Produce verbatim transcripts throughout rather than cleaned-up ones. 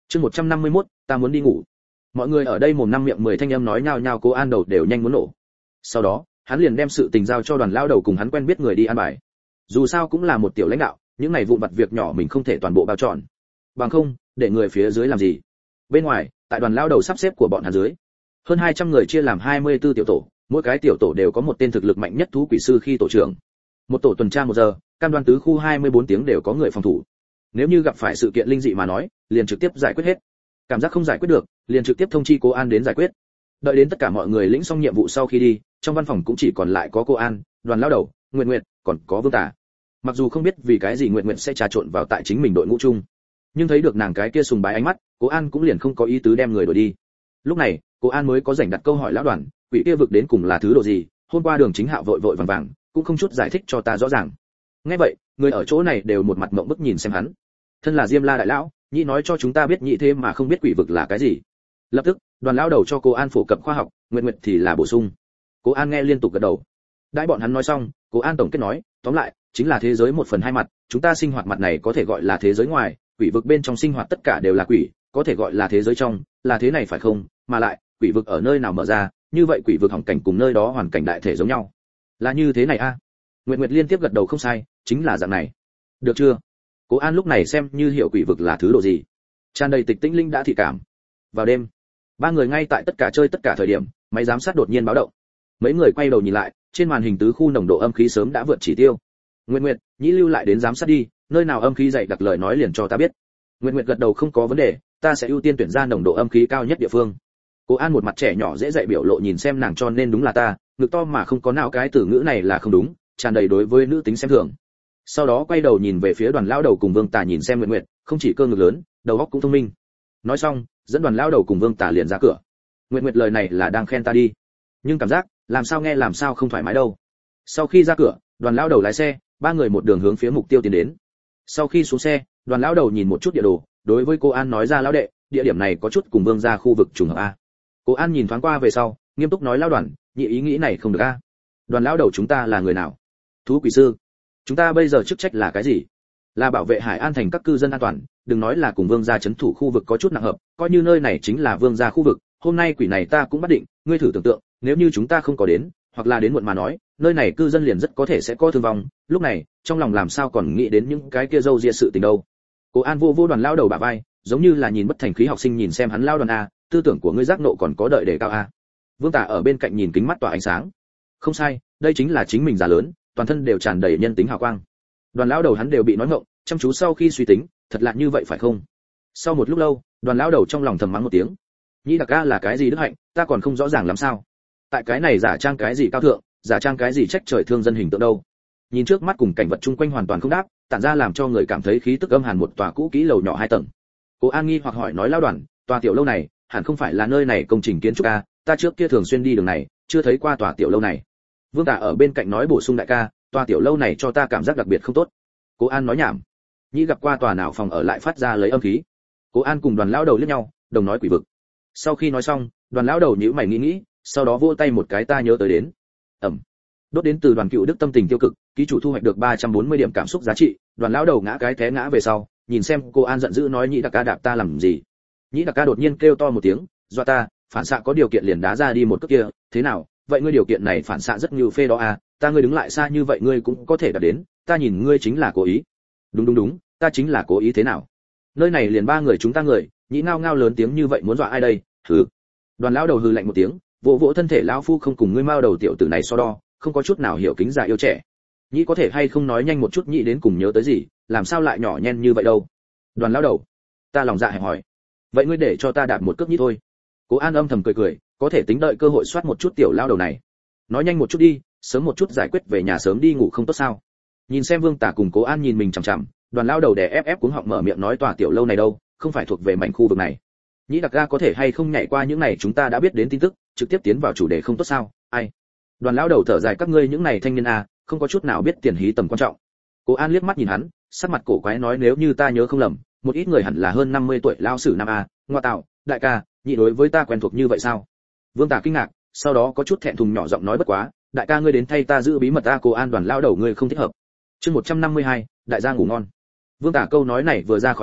Chương một trăm năm mươi mốt, ta muốn đi ngủ. Mọi người ở đây mồm năm miệng mười thanh âm nói nhao nhao, Cố An đầu đều nhanh muốn nổ. Sau đó, hắn liền đem sự tình giao cho Đoàn lão đầu cùng hắn quen biết người đi an bài. Dù sao cũng là một tiểu lãnh đạo, những này vụn vặt việc nhỏ mình không thể toàn bộ bao trọn. Bằng không, để người phía dưới làm gì? Bên ngoài, tại Đoàn lão đầu sắp xếp của bọn hắn dưới, hơn hai trăm người chia làm hai mươi tư tiểu tổ, mỗi cái tiểu tổ đều có một tên thực lực mạnh nhất thú quỷ sư khi tổ trưởng. Một tổ tuần tra một giờ, cam đoan tứ khu hai mươi bốn tiếng đều có người phòng thủ. Nếu như gặp phải sự kiện linh dị mà nói, liền trực tiếp giải quyết hết. Cảm giác không giải quyết được, liền trực tiếp thông chi Cố An đến giải quyết. Đợi đến tất cả mọi người lĩnh xong nhiệm vụ sau khi đi, trong văn phòng cũng chỉ còn lại có Cố An, Đoàn lão đầu, Nguyệt Nguyệt, còn có Vương Tả. Mặc dù không biết vì cái gì Nguyệt Nguyệt sẽ trà trộn vào tại chính mình đội ngũ chung, nhưng thấy được nàng cái kia sùng bái ánh mắt, Cố An cũng liền không có ý tứ đem người đuổi đi. Lúc này, Cố An mới có rảnh đặt câu hỏi lão Đoàn, quỷ kia vực đến cùng là thứ độ gì? Hôm qua Đường Chính Hạo vội vội vàng vàng, cũng không chút giải thích cho ta rõ ràng. Nghe vậy, người ở chỗ này đều một mặt ngượng bức nhìn xem hắn. Thân là Diêm La đại lão, nhị nói cho chúng ta biết nhị thế mà không biết quỷ vực là cái gì. Lập tức, Đoàn lão đầu cho Cố An phổ cập khoa học, Nguyệt Nguyệt thì là bổ sung. Cố An nghe liên tục gật đầu. Đãi bọn hắn nói xong, Cố An tổng kết nói, tóm lại, chính là thế giới một phần hai mặt, chúng ta sinh hoạt mặt này có thể gọi là thế giới ngoài, quỷ vực bên trong sinh hoạt tất cả đều là quỷ, có thể gọi là thế giới trong, là thế này phải không? Mà lại, quỷ vực ở nơi nào mở ra, như vậy quỷ vực hỏng cảnh cùng nơi đó hoàn cảnh đại thể giống nhau. Là như thế này a? À? Nguyệt Nguyệt liên tiếp gật đầu không sai, chính là dạng này. Được chưa? Cố An lúc này xem như hiểu quỷ vực là thứ độ gì. Tràn đầy tịch tĩnh linh đã thị cảm. Vào đêm, ba người ngay tại tất cả chơi tất cả thời điểm, máy giám sát đột nhiên báo động. Mấy người quay đầu nhìn lại, trên màn hình tứ khu nồng độ âm khí sớm đã vượt chỉ tiêu. Nguyệt Nguyệt, nhĩ lưu lại đến giám sát đi, nơi nào âm khí dày đặc lời nói liền cho ta biết. Nguyệt Nguyệt gật đầu không có vấn đề, ta sẽ ưu tiên tuyển ra nồng độ âm khí cao nhất địa phương. Cố An một mặt trẻ nhỏ dễ dạy biểu lộ nhìn xem nàng, cho nên đúng là ta, ngực to mà không có nào cái từ ngữ này là không đúng, tràn đầy đối với nữ tính xem thường. Sau đó quay đầu nhìn về phía Đoàn lão đầu cùng Vương Tả nhìn xem Nguyệt Nguyệt, không chỉ cơ ngực lớn, đầu óc cũng thông minh. Nói xong, dẫn Đoàn lão đầu cùng Vương Tả liền ra cửa. Nguyệt Nguyệt lời này là đang khen ta đi, nhưng cảm giác, làm sao nghe làm sao không thoải mái đâu. Sau khi ra cửa, Đoàn lão đầu lái xe, ba người một đường hướng phía mục tiêu tiến đến. Sau khi xuống xe, Đoàn lão đầu nhìn một chút địa đồ, đối với Cố An nói ra, lão đệ, địa điểm này có chút cùng Vương gia khu vực trùng hợp a. Cố An nhìn thoáng qua về sau, nghiêm túc nói, lão Đoàn, nhị ý nghĩ này không được a. Đoàn lão đầu, chúng ta là người nào? Thú quỷ sư. Chúng ta bây giờ chức trách là cái gì? Là bảo vệ Hải An thành các cư dân an toàn, đừng nói là cùng Vương gia trấn thủ khu vực có chút nặng hợp, coi như nơi này chính là Vương gia khu vực, hôm nay quỷ này ta cũng bắt định, ngươi thử tưởng tượng, nếu như chúng ta không có đến, hoặc là đến muộn mà nói, nơi này cư dân liền rất có thể sẽ có thương vong, lúc này, trong lòng làm sao còn nghĩ đến những cái kia dâu ria sự tình đâu. Cố An vô vô Đoàn lão đầu bả vai, giống như là nhìn bất thành khí học sinh nhìn xem hắn, lao Đoàn a, tư tưởng của ngươi giác nộ còn có đợi để cao a. Vương Tả ở bên cạnh nhìn kính mắt tỏa ánh sáng. Không sai, đây chính là chính mình già lớn, toàn thân đều tràn đầy nhân tính hào quang. Đoàn lão đầu hắn đều bị nói ngộng, chăm chú sau khi suy tính, thật là như vậy phải không? Sau một lúc lâu, Đoàn lão đầu trong lòng thầm mắng một tiếng. Nhĩ đặc ca là cái gì đức hạnh, ta còn không rõ ràng lắm sao? Tại cái này giả trang cái gì cao thượng, giả trang cái gì trách trời thương dân hình tượng đâu? Nhìn trước mắt cùng cảnh vật chung quanh hoàn toàn không đáp, tản ra làm cho người cảm thấy khí tức âm hàn một tòa cũ kỹ lầu nhỏ hai tầng. Cố An nghi hoặc hỏi, nói lão Đoàn, tòa tiểu lâu này, hẳn không phải là nơi này công trình kiến trúc a, ta trước kia thường xuyên đi đường này, chưa thấy qua tòa tiểu lâu này. Vương Tả ở bên cạnh nói bổ sung, đại ca, tòa tiểu lâu này cho ta cảm giác đặc biệt không tốt. Cố An nói nhảm. Nhĩ gặp qua tòa nào phòng ở lại phát ra lấy âm khí? Cố An cùng Đoàn lão đầu liếc nhau, đồng nói quỷ vực. Sau khi nói xong, Đoàn lão đầu nhíu mày nghĩ nghĩ, sau đó vỗ tay một cái, ta nhớ tới đến. Ẩm. Đốt đến từ Đoàn Cựu Đức tâm tình tiêu cực, ký chủ thu hoạch được ba trăm bốn mươi điểm cảm xúc giá trị. Đoàn lão đầu ngã cái té ngã về sau, nhìn xem Cố An giận dữ nói, Nhĩ đặc ca đạp ta làm gì? Nhĩ đặc ca đột nhiên kêu to một tiếng, dọa ta, phản xạ có điều kiện liền đá ra đi một cước kia, thế nào? Vậy ngươi điều kiện này phản xạ rất như phê đó à, ta ngươi đứng lại xa như vậy ngươi cũng có thể đạt đến, ta nhìn ngươi chính là cố ý. Đúng đúng đúng, ta chính là cố ý, thế nào? Nơi này liền ba người chúng ta người, Nhĩ ngao ngao lớn tiếng như vậy muốn dọa ai đây? Hừ. Đoàn lão đầu hừ lạnh một tiếng, vỗ vỗ thân thể, lão phu không cùng ngươi mao đầu tiểu tử này so đo, không có chút nào hiểu kính già yêu trẻ. Nhĩ có thể hay không nói nhanh một chút, Nhĩ đến cùng nhớ tới gì, làm sao lại nhỏ nhen như vậy đâu? Đoàn lão đầu, ta lòng dạ hẹp hỏi. Vậy ngươi để cho ta đạp một cước Nhĩ thôi. Cố An âm thầm cười cười, có thể tính đợi cơ hội soát một chút tiểu lão đầu này. Nói nhanh một chút đi, sớm một chút giải quyết về nhà sớm đi ngủ không tốt sao? Nhìn xem Vương Tả cùng Cố An nhìn mình chằm chằm, Đoàn lão đầu đè ép ép cuống họng mở miệng nói, tòa tiểu lâu này đâu, không phải thuộc về mảnh khu vực này. Nhĩ đặc ca có thể hay không nhảy qua những này chúng ta đã biết đến tin tức, trực tiếp tiến vào chủ đề không tốt sao? Ai? Đoàn lão đầu thở dài, các ngươi những này thanh niên a, không có chút nào biết tiền hí tầm quan trọng. Cố An liếc mắt nhìn hắn, sắc mặt cổ quái nói, nếu như ta nhớ không lầm, một ít người hẳn là hơn năm mươi tuổi lão sử nam a, ngoa tạo, đại ca, nhị đối với ta quen thuộc như vậy sao? Vương Tả kinh ngạc, sau đó có chút thẹn thùng nhỏ giọng nói, bất quá, đại ca ngươi đến thay ta giữ bí mật ta. Cố An, Đoàn lão đầu ngươi không thích hợp. Chương một trăm năm mươi hai, đại gia ngủ ngon. Vương Tả câu nói này vừa ra khỏi miệng,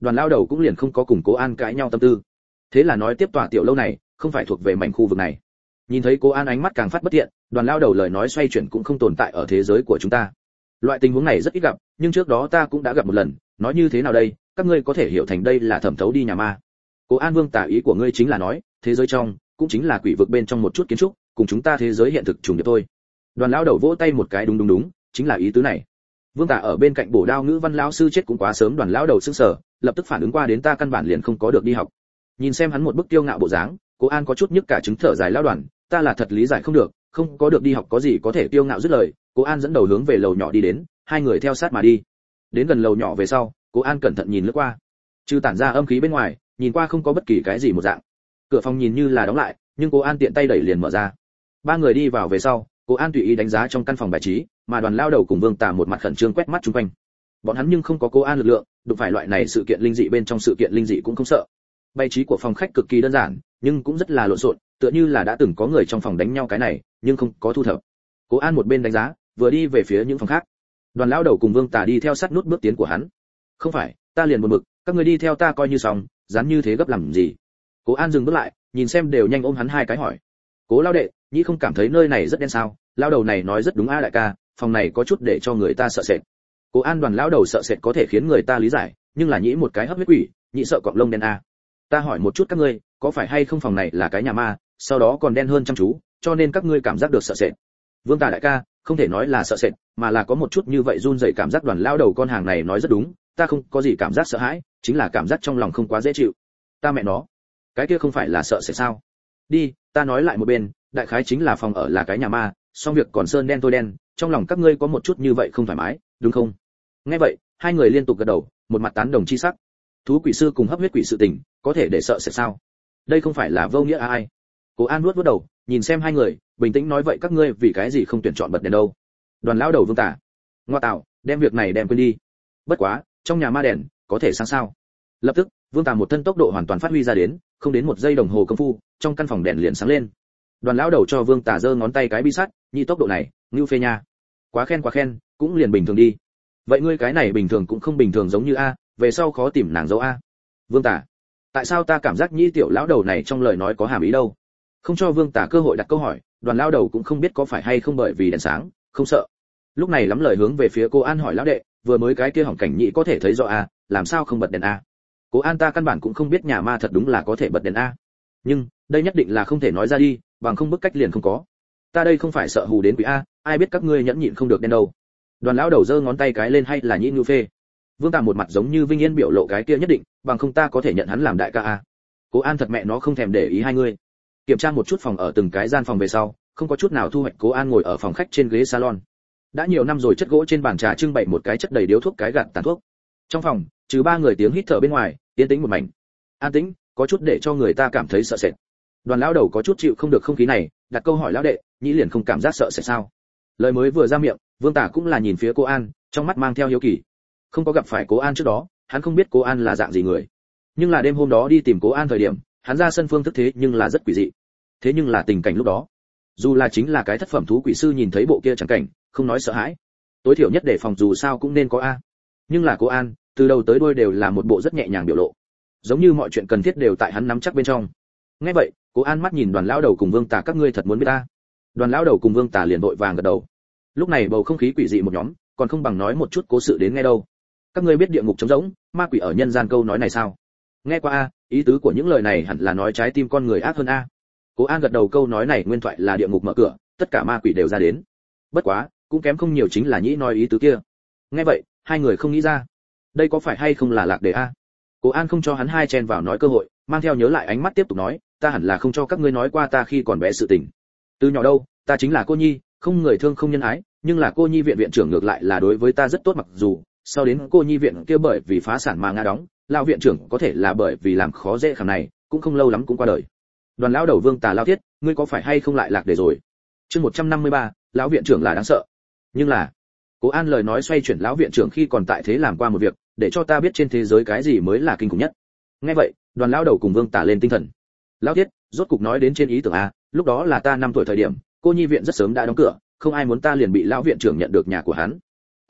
Đoàn lao đầu cũng liền không có cùng Cố An cãi nhau tâm tư. Thế là nói tiếp tòa tiểu lâu này không phải thuộc về mảnh khu vực này. Nhìn thấy Cố An ánh mắt càng phát bất thiện, Đoàn lao đầu lời nói xoay chuyển cũng không tồn tại ở thế giới của chúng ta. Loại tình huống này rất ít gặp, nhưng trước đó ta cũng đã gặp một lần, nói như thế nào đây, các ngươi có thể hiểu thành đây là thẩm thấu đi nhà ma. Cố An Vương tả ý của ngươi chính là nói, thế giới trong cũng chính là quỷ vực bên trong một chút kiến trúc, cùng chúng ta thế giới hiện thực trùng điệp thôi. Đoàn lão đầu vỗ tay một cái, đúng đúng đúng, chính là ý tứ này. Vương tả ở bên cạnh bổ đao ngữ văn lão sư chết cũng quá sớm, Đoàn lão đầu sững sờ, lập tức phản ứng qua đến ta căn bản liền không có được đi học. Nhìn xem hắn một bức tiêu ngạo bộ dáng, Cố An có chút nhức cả trứng thở dài lão Đoàn, ta là thật lý giải không được, không có được đi học có gì có thể tiêu ngạo dứt lời. Cố An dẫn đầu hướng về lầu nhỏ đi đến, hai người theo sát mà đi. Đến gần lầu nhỏ về sau, Cố An cẩn thận nhìn lướt qua, trừ tản ra âm khí bên ngoài, nhìn qua không có bất kỳ cái gì một dạng. Cửa phòng nhìn như là đóng lại, nhưng Cố An tiện tay đẩy liền mở ra. Ba người đi vào về sau, Cố An tùy ý đánh giá trong căn phòng bài trí, mà Đoàn lao đầu cùng Vương Tà một mặt khẩn trương quét mắt xung quanh. Bọn hắn nhưng không có Cố An lực lượng, đụng phải loại này sự kiện linh dị bên trong sự kiện linh dị cũng không sợ. Bài trí của phòng khách cực kỳ đơn giản, nhưng cũng rất là lộn xộn, tựa như là đã từng có người trong phòng đánh nhau cái này, nhưng không có thu thập. Cố An một bên đánh giá, vừa đi về phía những phòng khác. Đoàn lao đầu cùng Vương Tà đi theo sát nút bước tiến của hắn. Không phải, ta liền buồn bực, các người đi theo ta coi như xong, dán như thế gấp làm gì? Cố An dừng bước lại, nhìn xem đều nhanh ôm hắn hai cái hỏi. Cố lao đệ, nhĩ không cảm thấy nơi này rất đen sao? Lao đầu này nói rất đúng a đại ca, phòng này có chút để cho người ta sợ sệt. Cố An Đoàn lão đầu sợ sệt có thể khiến người ta lý giải, nhưng là nhĩ một cái hấp huyết quỷ, nhĩ sợ cọp lông đen a. Ta hỏi một chút các ngươi, có phải hay không phòng này là cái nhà ma, sau đó còn đen hơn chăm chú, cho nên các ngươi cảm giác được sợ sệt? Vương Tà đại ca, không thể nói là sợ sệt, mà là có một chút như vậy run rẩy cảm giác. Đoàn lão đầu con hàng này nói rất đúng, ta không có gì cảm giác sợ hãi, chính là cảm giác trong lòng không quá dễ chịu. Ta mẹ nó, cái kia không phải là sợ sệt sao? Đi, ta nói lại một bên, đại khái chính là phòng ở là cái nhà ma, xong việc còn sơn đen tôi đen, trong lòng các ngươi có một chút như vậy không thoải mái, đúng không? Nghe vậy, hai người liên tục gật đầu, một mặt tán đồng chi sắc. Thú quỷ sư cùng hấp huyết quỷ sự tình, có thể để sợ sệt sao? Đây không phải là vô nghĩa à ai? Cố An nuốt vuốt đầu, nhìn xem hai người, bình tĩnh nói vậy các ngươi vì cái gì không tuyển chọn bật đèn đâu? Đoàn lão đầu Vương Tả, ngoa tạo, đem việc này đem quên đi. Bất quá, trong nhà ma đèn có thể sáng sao? Lập tức, Vương Tả một thân tốc độ hoàn toàn phát huy ra đến, không đến một giây đồng hồ công phu, trong căn phòng đèn liền sáng lên. Đoàn lão đầu cho Vương Tả giơ ngón tay cái bi sắt, nhị tốc độ này, ngưu phê nha. Quá khen quá khen, cũng liền bình thường đi. Vậy ngươi cái này bình thường cũng không bình thường giống như a, về sau khó tìm nàng dấu a. Vương Tả, tại sao ta cảm giác nhị tiểu lão đầu này trong lời nói có hàm ý đâu? Không cho Vương Tả cơ hội đặt câu hỏi, Đoàn lão đầu cũng không biết có phải hay không bởi vì đèn sáng, không sợ. Lúc này lắm lời hướng về phía Cố An hỏi lão đệ, vừa mới cái kia hỏng cảnh nhị có thể thấy rõ a, làm sao không bật đèn a? Cố An ta căn bản cũng không biết nhà ma thật đúng là có thể bật đèn a. Nhưng, đây nhất định là không thể nói ra đi, bằng không bức cách liền không có. Ta đây không phải sợ hù đến quỷ a, ai biết các ngươi nhẫn nhịn không được đen đâu. Đoàn lão đầu giơ ngón tay cái lên hay là nhị ngưu phê. Vương Tà một mặt giống như vinh yên biểu lộ cái kia nhất định, bằng không ta có thể nhận hắn làm đại ca a. Cố An thật mẹ nó không thèm để ý hai người. Kiểm tra một chút phòng ở từng cái gian phòng về sau, không có chút nào thu hoạch. Cố An ngồi ở phòng khách trên ghế salon. Đã nhiều năm rồi, chất gỗ trên bàn trà trưng bày một cái chất đầy điếu thuốc cái gạt tàn thuốc. Trong phòng, trừ ba người tiếng hít thở bên ngoài, yên tĩnh một mảnh. An tĩnh, có chút để cho người ta cảm thấy sợ sệt. Đoàn lão đầu có chút chịu không được không khí này, đặt câu hỏi lão đệ, nhĩ liền không cảm giác sợ sệt sao? Lời mới vừa ra miệng, Vương Tả cũng là nhìn phía Cố An, trong mắt mang theo hiếu kỳ. Không có gặp phải Cố An trước đó, hắn không biết Cố An là dạng gì người. Nhưng là đêm hôm đó đi tìm Cố An thời điểm, hắn ra sân phương thức thế nhưng là rất quỷ dị. Thế nhưng là tình cảnh lúc đó, dù là chính là cái thất phẩm thú quỷ sư nhìn thấy bộ kia chẳng cảnh, không nói sợ hãi, tối thiểu nhất để phòng dù sao cũng nên có a. Nhưng là Cố An, từ đầu tới đuôi đều là một bộ rất nhẹ nhàng biểu lộ, giống như mọi chuyện cần thiết đều tại hắn nắm chắc bên trong. Nghe vậy, Cố An mắt nhìn Đoàn lão đầu cùng Vương Tả, các ngươi thật muốn biết ta? Đoàn lão đầu cùng Vương Tả liền vội vàng gật đầu. Lúc này bầu không khí quỷ dị một nhóm, còn không bằng nói một chút cố sự đến nghe đâu. Các ngươi biết địa ngục trống rỗng, ma quỷ ở nhân gian câu nói này sao? Nghe qua a, ý tứ của những lời này hẳn là nói trái tim con người ác hơn a. Cố An gật đầu, câu nói này nguyên thoại là địa ngục mở cửa, tất cả ma quỷ đều ra đến. Bất quá, cũng kém không nhiều chính là nhĩ nói ý tứ kia. Nghe vậy, hai người không nghĩ ra, đây có phải hay không là lạc đề a? Cố An không cho hắn hai chen vào nói cơ hội, mang theo nhớ lại ánh mắt tiếp tục nói, ta hẳn là không cho các ngươi nói qua ta khi còn bé sự tình. Từ nhỏ đâu, ta chính là cô nhi, không người thương không nhân ái, nhưng là cô nhi viện viện trưởng ngược lại là đối với ta rất tốt, mặc dù sau đến cô nhi viện kia bởi vì phá sản mà ngã đóng, lão viện trưởng có thể là bởi vì làm khó dễ khảm này, cũng không lâu lắm cũng qua đời. Đoàn lão đầu Vương Tà lao thiết, ngươi có phải hay không lại lạc đề rồi? Chương một trăm năm mươi ba, lão viện trưởng là đáng sợ. Nhưng là, Cố An lời nói xoay chuyển, lão viện trưởng khi còn tại thế làm qua một việc, để cho ta biết trên thế giới cái gì mới là kinh khủng nhất. Nghe vậy, Đoàn lão đầu cùng Vương Tà lên tinh thần. Lão thiết, rốt cục nói đến trên ý tưởng a, lúc đó là ta năm tuổi thời điểm, cô nhi viện rất sớm đã đóng cửa, không ai muốn ta liền bị lão viện trưởng nhận được nhà của hắn.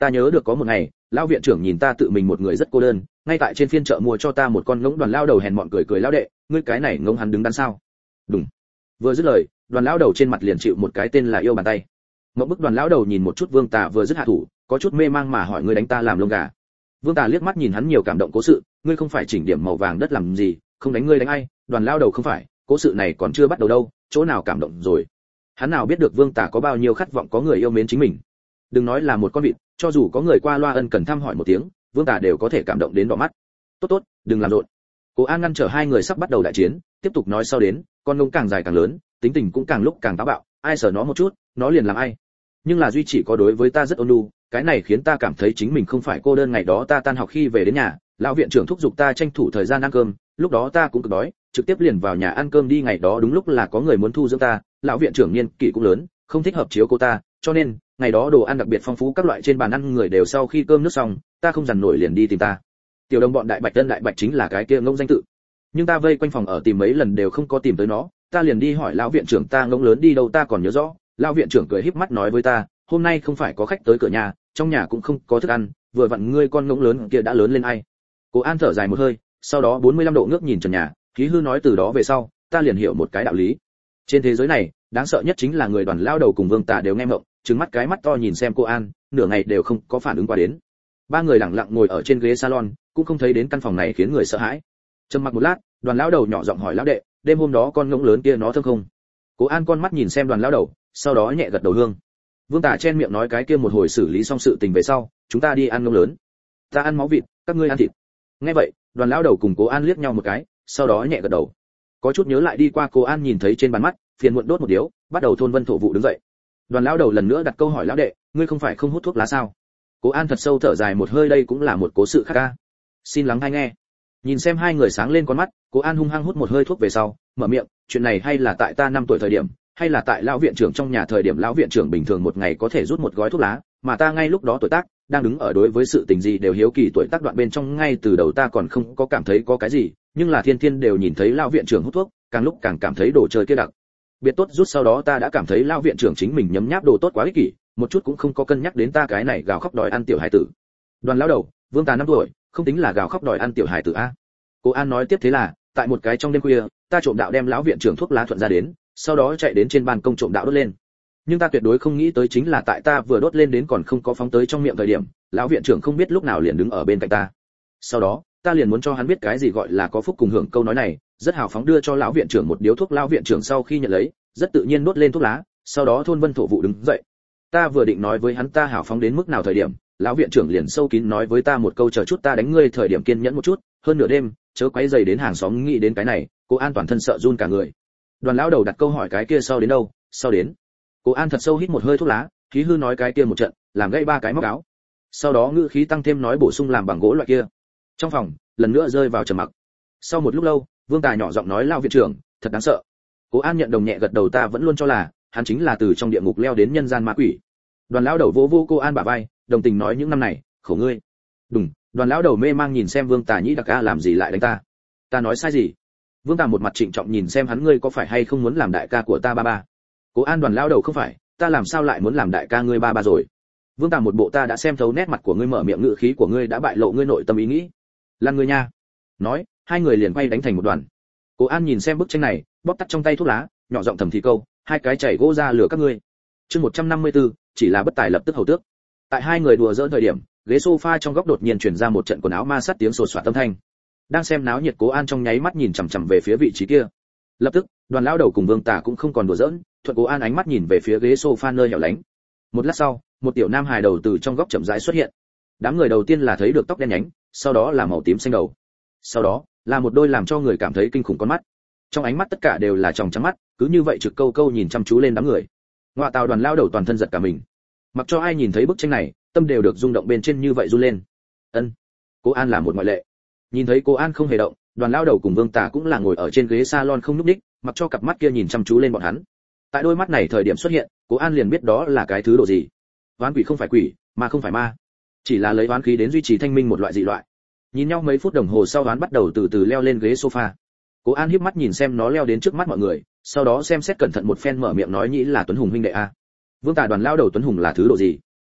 Ta nhớ được có một ngày, lão viện trưởng nhìn ta tự mình một người rất cô đơn, ngay tại trên phiên chợ mua cho ta một con ngỗng. Đoàn lao đầu hèn mọn cười cười, lão đệ, ngươi cái này ngỗng hắn đứng đắn sao? Đúng. Vừa dứt lời, đoàn lão đầu trên mặt liền chịu một cái tên là yêu bàn tay. Ngỗng bức đoàn lão đầu nhìn một chút Vương Tà vừa dứt hạ thủ, có chút mê mang mà hỏi, ngươi đánh ta làm lông gà? Vương Tà liếc mắt nhìn hắn nhiều cảm động cố sự, ngươi không phải chỉnh điểm màu vàng đất làm gì, không đánh ngươi đánh ai? Đoàn lão đầu không phải, cố sự này còn chưa bắt đầu đâu, chỗ nào cảm động rồi? Hắn nào biết được Vương Tà có bao nhiêu khát vọng có người yêu mến chính mình. Đừng nói là một con vịt, cho dù có người qua loa ân cần thăm hỏi một tiếng, Vương Tà đều có thể cảm động đến đỏ mắt. Tốt tốt, đừng làm rộn. Cố An ngăn trở hai người sắp bắt đầu đại chiến, tiếp tục nói sau đến, con ngỗng càng dài càng lớn, tính tình cũng càng lúc càng táo bạo, ai sờ nó một chút, nó liền làm ai. Nhưng là duy chỉ có đối với ta rất ôn nhu, cái này khiến ta cảm thấy chính mình không phải cô đơn. Ngày đó ta tan học khi về đến nhà, lão viện trưởng thúc giục ta tranh thủ thời gian ăn cơm, lúc đó ta cũng cực đói, trực tiếp liền vào nhà ăn cơm đi. Ngày đó đúng lúc là có người muốn thu dưỡng ta, lão viện trưởng niên kỷ cũng lớn, không thích hợp chiếu cô ta, cho nên ngày đó đồ ăn đặc biệt phong phú, các loại trên bàn ăn người đều sau khi cơm nước xong, ta không dằn nổi liền đi tìm ta. Tiểu đồng bọn đại bạch tân đại bạch chính là cái kia ngỗng danh tự. Nhưng ta vây quanh phòng ở tìm mấy lần đều không có tìm tới nó, ta liền đi hỏi lão viện trưởng ta ngỗng lớn đi đâu. Ta còn nhớ rõ, lão viện trưởng cười híp mắt nói với ta, hôm nay không phải có khách tới cửa nhà, trong nhà cũng không có thức ăn, vừa vặn ngươi con ngỗng lớn kia đã lớn lên ai. Cố An thở dài một hơi, sau đó bốn mươi lăm độ ngước nhìn trần nhà, khí hư nói, từ đó về sau, ta liền hiểu một cái đạo lý. Trên thế giới này, đáng sợ nhất chính là người đoàn lao đầu cùng Vương Tà đều nghe mộng, trừng mắt cái mắt to nhìn xem cô An, nửa ngày đều không có phản ứng qua đến. Ba người lặng lặng ngồi ở trên ghế salon, cũng không thấy đến căn phòng này khiến người sợ hãi. Trầm mặc một lát, đoàn lão đầu nhỏ giọng hỏi lão đệ, đêm hôm đó con ngỗng lớn kia nó thơm không? Cố An con mắt nhìn xem đoàn lão đầu, sau đó nhẹ gật đầu hương. Vương Tà chen miệng nói, cái kia một hồi xử lý xong sự tình về sau, chúng ta đi ăn ngỗng lớn. Ta ăn máu vịt, các ngươi ăn thịt. Nghe vậy, đoàn lão đầu cùng Cố An liếc nhau một cái, sau đó nhẹ gật đầu. Có chút nhớ lại đi qua, Cố An nhìn thấy trên bàn mắt, phiền muộn đốt một điếu, bắt đầu thôn vân thổ vụ đứng dậy. Đoàn lão đầu lần nữa đặt câu hỏi, lão đệ, ngươi không phải không hút thuốc lá sao? Cố An thật sâu thở dài một hơi, đây cũng là một cố sự khác ca. Xin lắng hay nghe. Nhìn xem hai người sáng lên con mắt, Cố An hung hăng hút một hơi thuốc về sau, mở miệng, chuyện này hay là tại ta năm tuổi thời điểm, hay là tại lão viện trưởng trong nhà thời điểm. Lão viện trưởng bình thường một ngày có thể rút một gói thuốc lá, mà ta ngay lúc đó tuổi tác, đang đứng ở đối với sự tình gì đều hiếu kỳ tuổi tác đoạn bên trong, ngay từ đầu ta còn không có cảm thấy có cái gì, nhưng là thiên thiên đều nhìn thấy lão viện trưởng hút thuốc, càng lúc càng cảm thấy đồ chơi kia đặc biệt tốt. Rút sau đó ta đã cảm thấy lão viện trưởng chính mình nhấm nháp đồ tốt quá ích kỷ, một chút cũng không có cân nhắc đến ta cái này gào khóc đòi ăn tiểu hải tử. Đoàn lão đầu, Vương Tà năm tuổi, không tính là gào khóc đòi ăn tiểu hải tử a. Cố An nói tiếp, thế là tại một cái trong đêm khuya, ta trộm đạo đem lão viện trưởng thuốc lá thuận ra đến, sau đó chạy đến trên ban công trộm đạo đốt lên. Nhưng ta tuyệt đối không nghĩ tới chính là tại ta vừa đốt lên đến còn không có phóng tới trong miệng thời điểm, lão viện trưởng không biết lúc nào liền đứng ở bên cạnh ta. Sau đó, ta liền muốn cho hắn biết cái gì gọi là có phúc cùng hưởng, câu nói này rất hào phóng đưa cho lão viện trưởng một điếu thuốc. Lão viện trưởng sau khi nhận lấy, rất tự nhiên đốt lên thuốc lá, sau đó thôn vân thổ vụ đứng dậy. Ta vừa định nói với hắn ta hào phóng đến mức nào thời điểm, lão viện trưởng liền sâu kín nói với ta một câu, chờ chút ta đánh ngươi thời điểm kiên nhẫn một chút, hơn nửa đêm chớ quấy rầy đến hàng xóm. Nghĩ đến cái này, Cố An toàn thân sợ run cả người. Đoàn lão đầu đặt câu hỏi, cái kia sau đến đâu? Sau đến. Cố An thật sâu hít một hơi thuốc lá, khí hư nói, cái kia một trận làm gãy ba cái móc áo. Sau đó ngữ khí tăng thêm nói, bổ sung làm bằng gỗ loại kia. Trong phòng lần nữa rơi vào trầm mặc. Sau một lúc lâu, Vương Tài nhỏ giọng nói, lão viện trưởng thật đáng sợ. Cố An nhận đồng nhẹ gật đầu, ta vẫn luôn cho là hắn chính là từ trong địa ngục leo đến nhân gian ma quỷ. Đoàn lão đầu vỗ vỗ Cố An bả vai, đồng tình nói, những năm này khổ ngươi. Đúng. Đoàn lão đầu mê mang nhìn xem Vương Tà, nhĩ đặc ca làm gì lại đánh ta? Ta nói sai gì? Vương Tà một mặt trịnh trọng nhìn xem hắn, ngươi có phải hay không muốn làm đại ca của ta ba ba? Cố An, đoàn lão đầu không phải, ta làm sao lại muốn làm đại ca ngươi ba ba rồi? Vương Tà một bộ ta đã xem thấu nét mặt của ngươi, mở miệng ngữ khí của ngươi đã bại lộ ngươi nội tâm ý nghĩ. Lan ngươi nha. Nói, hai người liền quay đánh thành một đoàn. Cố An nhìn xem bức tranh này, bóp tắt trong tay thuốc lá, nhỏ giọng thầm thì câu, hai cái chảy gỗ ra lửa các ngươi. Chương một trăm năm mươi tư, chỉ là bất tài lập tức hầu tước. Tại hai người đùa giỡn thời điểm, ghế sofa trong góc đột nhiên truyền ra một trận quần áo ma sát tiếng sột soạt âm thanh. Đang xem náo nhiệt Cố An trong nháy mắt nhìn chằm chằm về phía vị trí kia. Lập tức, đoàn lão đầu cùng Vương Tà cũng không còn đùa giỡn, thuận Cố An ánh mắt nhìn về phía ghế sofa nơi hẻo lánh. Một lát sau, một tiểu nam hài đầu từ trong góc chậm rãi xuất hiện. Đám người đầu tiên là thấy được tóc đen nhánh, sau đó là màu tím xanh đầu. Sau đó, là một đôi làm cho người cảm thấy kinh khủng con mắt. Trong ánh mắt tất cả đều là tròng trắng mắt, cứ như vậy trực câu câu nhìn chăm chú lên đám người. Ngoại tào đoàn lão đầu toàn thân giật cả mình. Mặc cho ai nhìn thấy bức tranh này, tâm đều được rung động bên trên như vậy run lên. Ân, Cố An là một ngoại lệ. Nhìn thấy Cố An không hề động, đoàn lão đầu cùng Vương Tà cũng là ngồi ở trên ghế salon không nhúc nhích, mặc cho cặp mắt kia nhìn chăm chú lên bọn hắn. Tại đôi mắt này thời điểm xuất hiện, Cố An liền biết đó là cái thứ độ gì. Oán quỷ không phải quỷ, ma không phải ma, chỉ là lấy oán khí đến duy trì thanh minh một loại dị loại. Nhìn nhau mấy phút đồng hồ sau, oán bắt đầu từ từ leo lên ghế sofa. Cố An híp mắt nhìn xem nó leo đến trước mắt mọi người, sau đó xem xét cẩn thận một phen, mở miệng nói, nhĩ là Tuấn Hùng huynh đệ a. Vương Tà, đoàn lão đầu, Tuấn Hùng là thứ độ gì?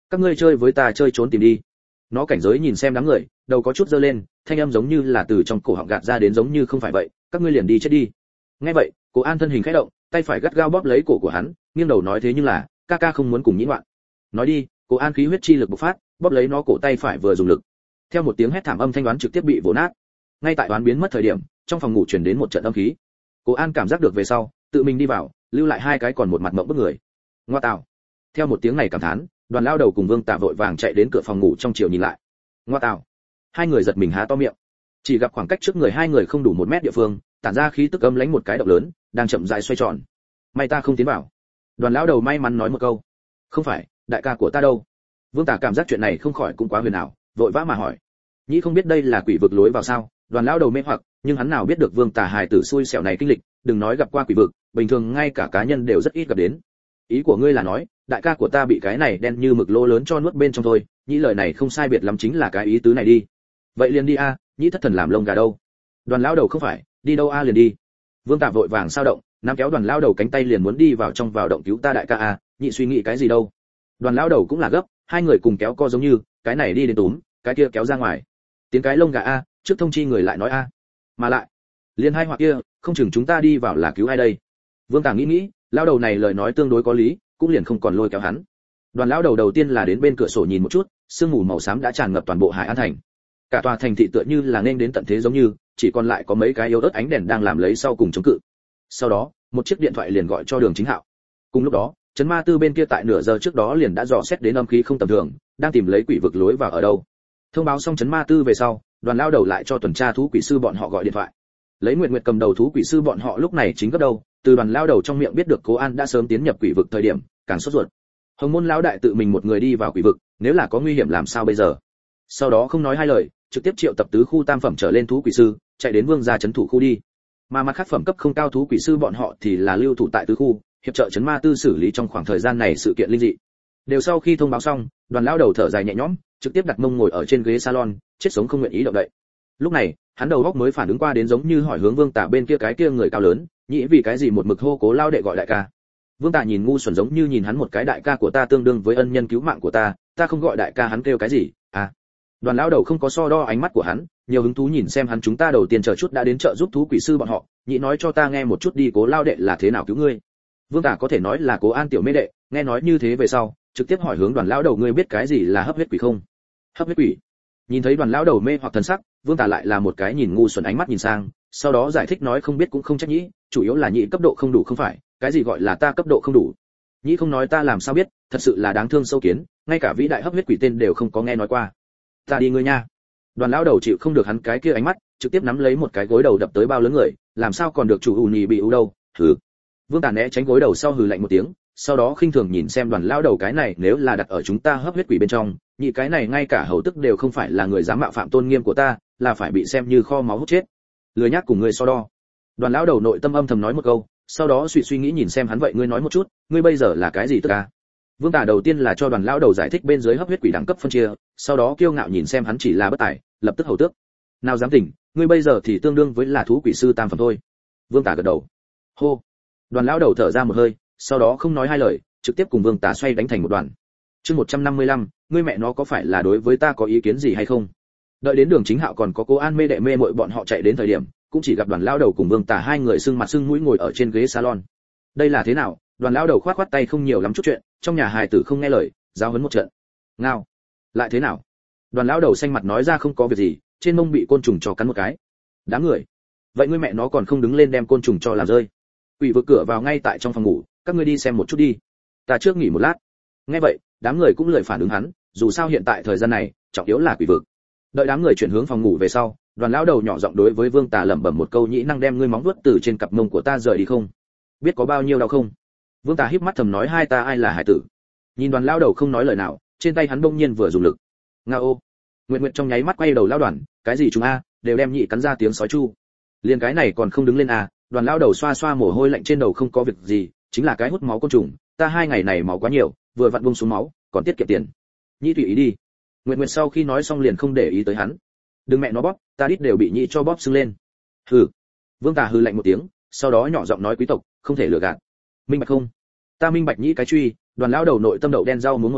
các ngươi chơi với ta chơi trốn tìm đi. Nó cảnh giới nhìn xem đám người, đầu có chút giơ lên, thanh âm giống như là từ trong cổ họng gạt ra đến giống như không phải vậy, các ngươi liền đi chết đi. Nghe vậy, Cố An thân hình khẽ động, tay phải gắt gao bóp lấy cổ của hắn, nghiêng đầu nói thế nhưng là, ca ca không muốn cùng nhĩ ngoạn. Nói đi, Cố An khí huyết chi lực bộc phát, bóp lấy nó cổ tay phải vừa dùng lực. Theo một tiếng hét thảm âm thanh đoán trực tiếp bị vỡ nát. Ngay tại đoán biến mất thời điểm, trong phòng ngủ truyền đến một trận âm khí. Cố An cảm giác được về sau, tự mình đi vào, lưu lại hai cái còn một mặt mộng bức người. Ngoa tạo. Theo một tiếng này cảm thán, Đoàn Lao Đầu cùng Vương Tạ vội vàng chạy đến cửa phòng ngủ trong chiều nhìn lại. Ngoa tạo. Hai người giật mình há to miệng. Chỉ gặp khoảng cách trước người hai người không đủ một mét địa phương, tản ra khí tức âm lãnh một cái động lớn, đang chậm rãi xoay tròn. May ta không tiến vào. Đoàn Lão Đầu may mắn nói một câu. Không phải, đại ca của ta đâu? Vương Tạ cảm giác chuyện này không khỏi cũng quá huyền ảo, vội vã mà hỏi. Nhĩ không biết đây là quỷ vực lối vào sao? Đoàn Lão Đầu mê hoặc, nhưng hắn nào biết được Vương Tạ hài tử xui xẻo này kinh lịch, đừng nói gặp qua quỷ vực, bình thường ngay cả cá nhân đều rất ít gặp đến. Ý của ngươi là nói, đại ca của ta bị cái này đen như mực lỗ lớn cho nuốt bên trong thôi, Nhĩ lời này không sai biệt lắm chính là cái ý tứ này đi. Vậy liền đi a, Nhĩ thất thần làm lông gà đâu? Đoàn Lão Đầu không phải, đi đâu a liền đi. Vương Tạ vội vàng sao động, nắm kéo Đoàn Lão Đầu cánh tay liền muốn đi vào trong vào động cứu ta đại ca a, Nhĩ suy nghĩ cái gì đâu. Đoàn Lão Đầu cũng là gấp, hai người cùng kéo co giống như, cái này đi đến túm, cái kia kéo ra ngoài. Tiếng cái lông gà a, trước thông chi người lại nói a. Mà lại, liền hai hoặc kia, không chừng chúng ta đi vào là cứu ai đây. Vương Tạ nghĩ nghĩ, Lão Đầu này lời nói tương đối có lý, cũng liền không còn lôi kéo hắn. Đoàn Lão Đầu đầu tiên là đến bên cửa sổ nhìn một chút, sương mù màu xám đã tràn ngập toàn bộ Hải An thành. Cả tòa thành thị tựa như là nên đến tận thế giống như, chỉ còn lại có mấy cái yếu ớt ánh đèn đang làm lấy sau cùng chống cự. Sau đó, một chiếc điện thoại liền gọi cho Đường Chính Hạo. Cùng lúc đó, Trấn Ma Tư bên kia tại nửa giờ trước đó liền đã dò xét đến âm khí không tầm thường, đang tìm lấy quỷ vực lối vào ở đâu. Thông báo xong Trấn Ma Tư về sau, Đoàn Lao Đầu lại cho tuần tra thú quỷ sư bọn họ gọi điện thoại. Lấy Nguyệt Nguyệt cầm đầu thú quỷ sư bọn họ lúc này chính gấp đầu, từ Đoàn Lao Đầu trong miệng biết được Cố An đã sớm tiến nhập quỷ vực thời điểm, càng sốt ruột. Hồng Môn lão đại tự mình một người đi vào quỷ vực, nếu là có nguy hiểm làm sao bây giờ? Sau đó không nói hai lời, trực tiếp triệu tập tứ khu tam phẩm trở lên thú quỷ sư, chạy đến Vương gia trấn thủ khu đi. Mà mặt khác phẩm cấp không cao thú quỷ sư bọn họ thì là lưu thủ tại tứ khu, hiệp trợ Trấn Ma Tư xử lý trong khoảng thời gian này sự kiện linh dị. Đều sau khi thông báo xong, Đoàn Lão Đầu thở dài nhẹ nhõm, trực tiếp đặt mông ngồi ở trên ghế salon, chết sống không nguyện ý động đậy. Lúc này, hắn đầu óc mới phản ứng qua đến giống như hỏi hướng Vương Tạ bên kia cái kia người cao lớn, nhĩ vì cái gì một mực hô Cố lao đệ gọi đại ca. Vương Tạ nhìn ngu xuẩn giống như nhìn hắn một cái đại ca của ta tương đương với ân nhân cứu mạng của ta, ta không gọi đại ca hắn kêu cái gì? À. Đoàn Lão Đầu không có so đo ánh mắt của hắn, nhiều hứng thú nhìn xem hắn chúng ta đầu tiên chờ chút đã đến trợ giúp thú quỷ sư bọn họ, nhĩ nói cho ta nghe một chút đi Cố lao đệ là thế nào cứu ngươi. Vương Tạ có thể nói là Cố An tiểu mê đệ, nghe nói như thế về sau, trực tiếp hỏi hướng Đoàn Lão Đầu ngươi biết cái gì là hấp huyết quỷ không? Hấp huyết quỷ? Nhìn thấy Đoàn Lão Đầu mê hoặc thần sắc, Vương Tạ lại là một cái nhìn ngu xuẩn ánh mắt nhìn sang, sau đó giải thích nói không biết cũng không trách nhĩ, chủ yếu là nhĩ cấp độ không đủ không phải, cái gì gọi là ta cấp độ không đủ? Nhĩ không nói ta làm sao biết, thật sự là đáng thương sâu kiến, ngay cả vĩ đại hấp huyết quỷ tên đều không có nghe nói qua. Ta đi ngươi nha. Đoàn Lão Đầu chịu không được hắn cái kia ánh mắt, trực tiếp nắm lấy một cái gối đầu đập tới bao lớn người, làm sao còn được chủ ù nhì bị ù đâu? Hừ. Vương Tạ né tránh gối đầu sau hừ lạnh một tiếng, sau đó khinh thường nhìn xem Đoàn Lão Đầu cái này nếu là đặt ở chúng ta hấp huyết quỷ bên trong, nhị cái này ngay cả hầu tức đều không phải là người dám mạo phạm tôn nghiêm của ta, là phải bị xem như kho máu hút chết. Lười nhác cùng ngươi so đo. Đoàn Lão Đầu nội tâm âm thầm nói một câu, sau đó suy suy nghĩ nhìn xem hắn vậy ngươi nói một chút, ngươi bây giờ là cái gì tức à? Vương Tạ đầu tiên là cho Đoàn Lão Đầu giải thích bên dưới hấp huyết quỷ đẳng cấp phân chia, sau đó kiêu ngạo nhìn xem hắn chỉ là bất tài, lập tức hầu tước. Nào dám tỉnh, ngươi bây giờ thì tương đương với là thú quỷ sư tam phẩm thôi. Vương Tạ gật đầu. Hô. Đoàn Lão Đầu thở ra một hơi, sau đó không nói hai lời, trực tiếp cùng Vương Tạ xoay đánh thành một đoàn. Chương một trăm năm mươi lăm, ngươi mẹ nó có phải là đối với ta có ý kiến gì hay không? Đợi đến Đường Chính Hạo còn có Cố An mê đệ mê muội bọn họ chạy đến thời điểm, cũng chỉ gặp Đoàn Lão Đầu cùng Vương Tạ hai người sưng mặt sưng mũi ngồi ở trên ghế salon. Đây là thế nào? Đoàn Lão Đầu khoát khoát tay không nhiều lắm chút chuyện, trong nhà hài tử không nghe lời, giáo huấn một trận. Ngao. Lại thế nào? Đoàn Lão Đầu xanh mặt nói ra không có việc gì, trên mông bị côn trùng cho cắn một cái. Đám người. Vậy ngươi mẹ nó còn không đứng lên đem côn trùng cho làm rơi. Quỷ vực cửa vào ngay tại trong phòng ngủ, các ngươi đi xem một chút đi. Ta trước nghỉ một lát. Nghe vậy, đám người cũng lười phản ứng hắn, dù sao hiện tại thời gian này, trọng yếu là quỷ vực. Đợi đám người chuyển hướng phòng ngủ về sau, Đoàn Lão Đầu nhỏ giọng đối với Vương Tạ lẩm bẩm một câu nhĩ năng đem ngươi móng vuốt từ trên cặp mông của ta rời đi không? Biết có bao nhiêu đau không? Vương Tạ híp mắt thầm nói hai ta ai là hải tử. Nhìn Đoàn Lão Đầu không nói lời nào, trên tay hắn bỗng nhiên vừa dùng lực. Ngao. Nguyệt Nguyệt trong nháy mắt quay đầu lao Đoàn, cái gì chúng a, đều đem nhị cắn ra tiếng sói chu. Liên cái này còn không đứng lên à? Đoàn Lão Đầu xoa xoa mồ hôi lạnh trên đầu không có việc gì, chính là cái hút máu côn trùng, ta hai ngày này máu quá nhiều, vừa vặn buông xuống máu, còn tiết kiệm tiền. Nhị tùy ý đi. Nguyệt Nguyệt sau khi nói xong liền không để ý tới hắn. Đừng mẹ nó bóp, ta đít đều bị nhị cho bóp sưng lên. Hừ. Vương Tạ hừ lạnh một tiếng, sau đó nhỏ giọng nói quý tộc, không thể lừa gạt. Minh bạch không? Ta minh bạch nhị cái truy. Đoàn Lão Đầu nội tâm đậu đen rau muốn một câu,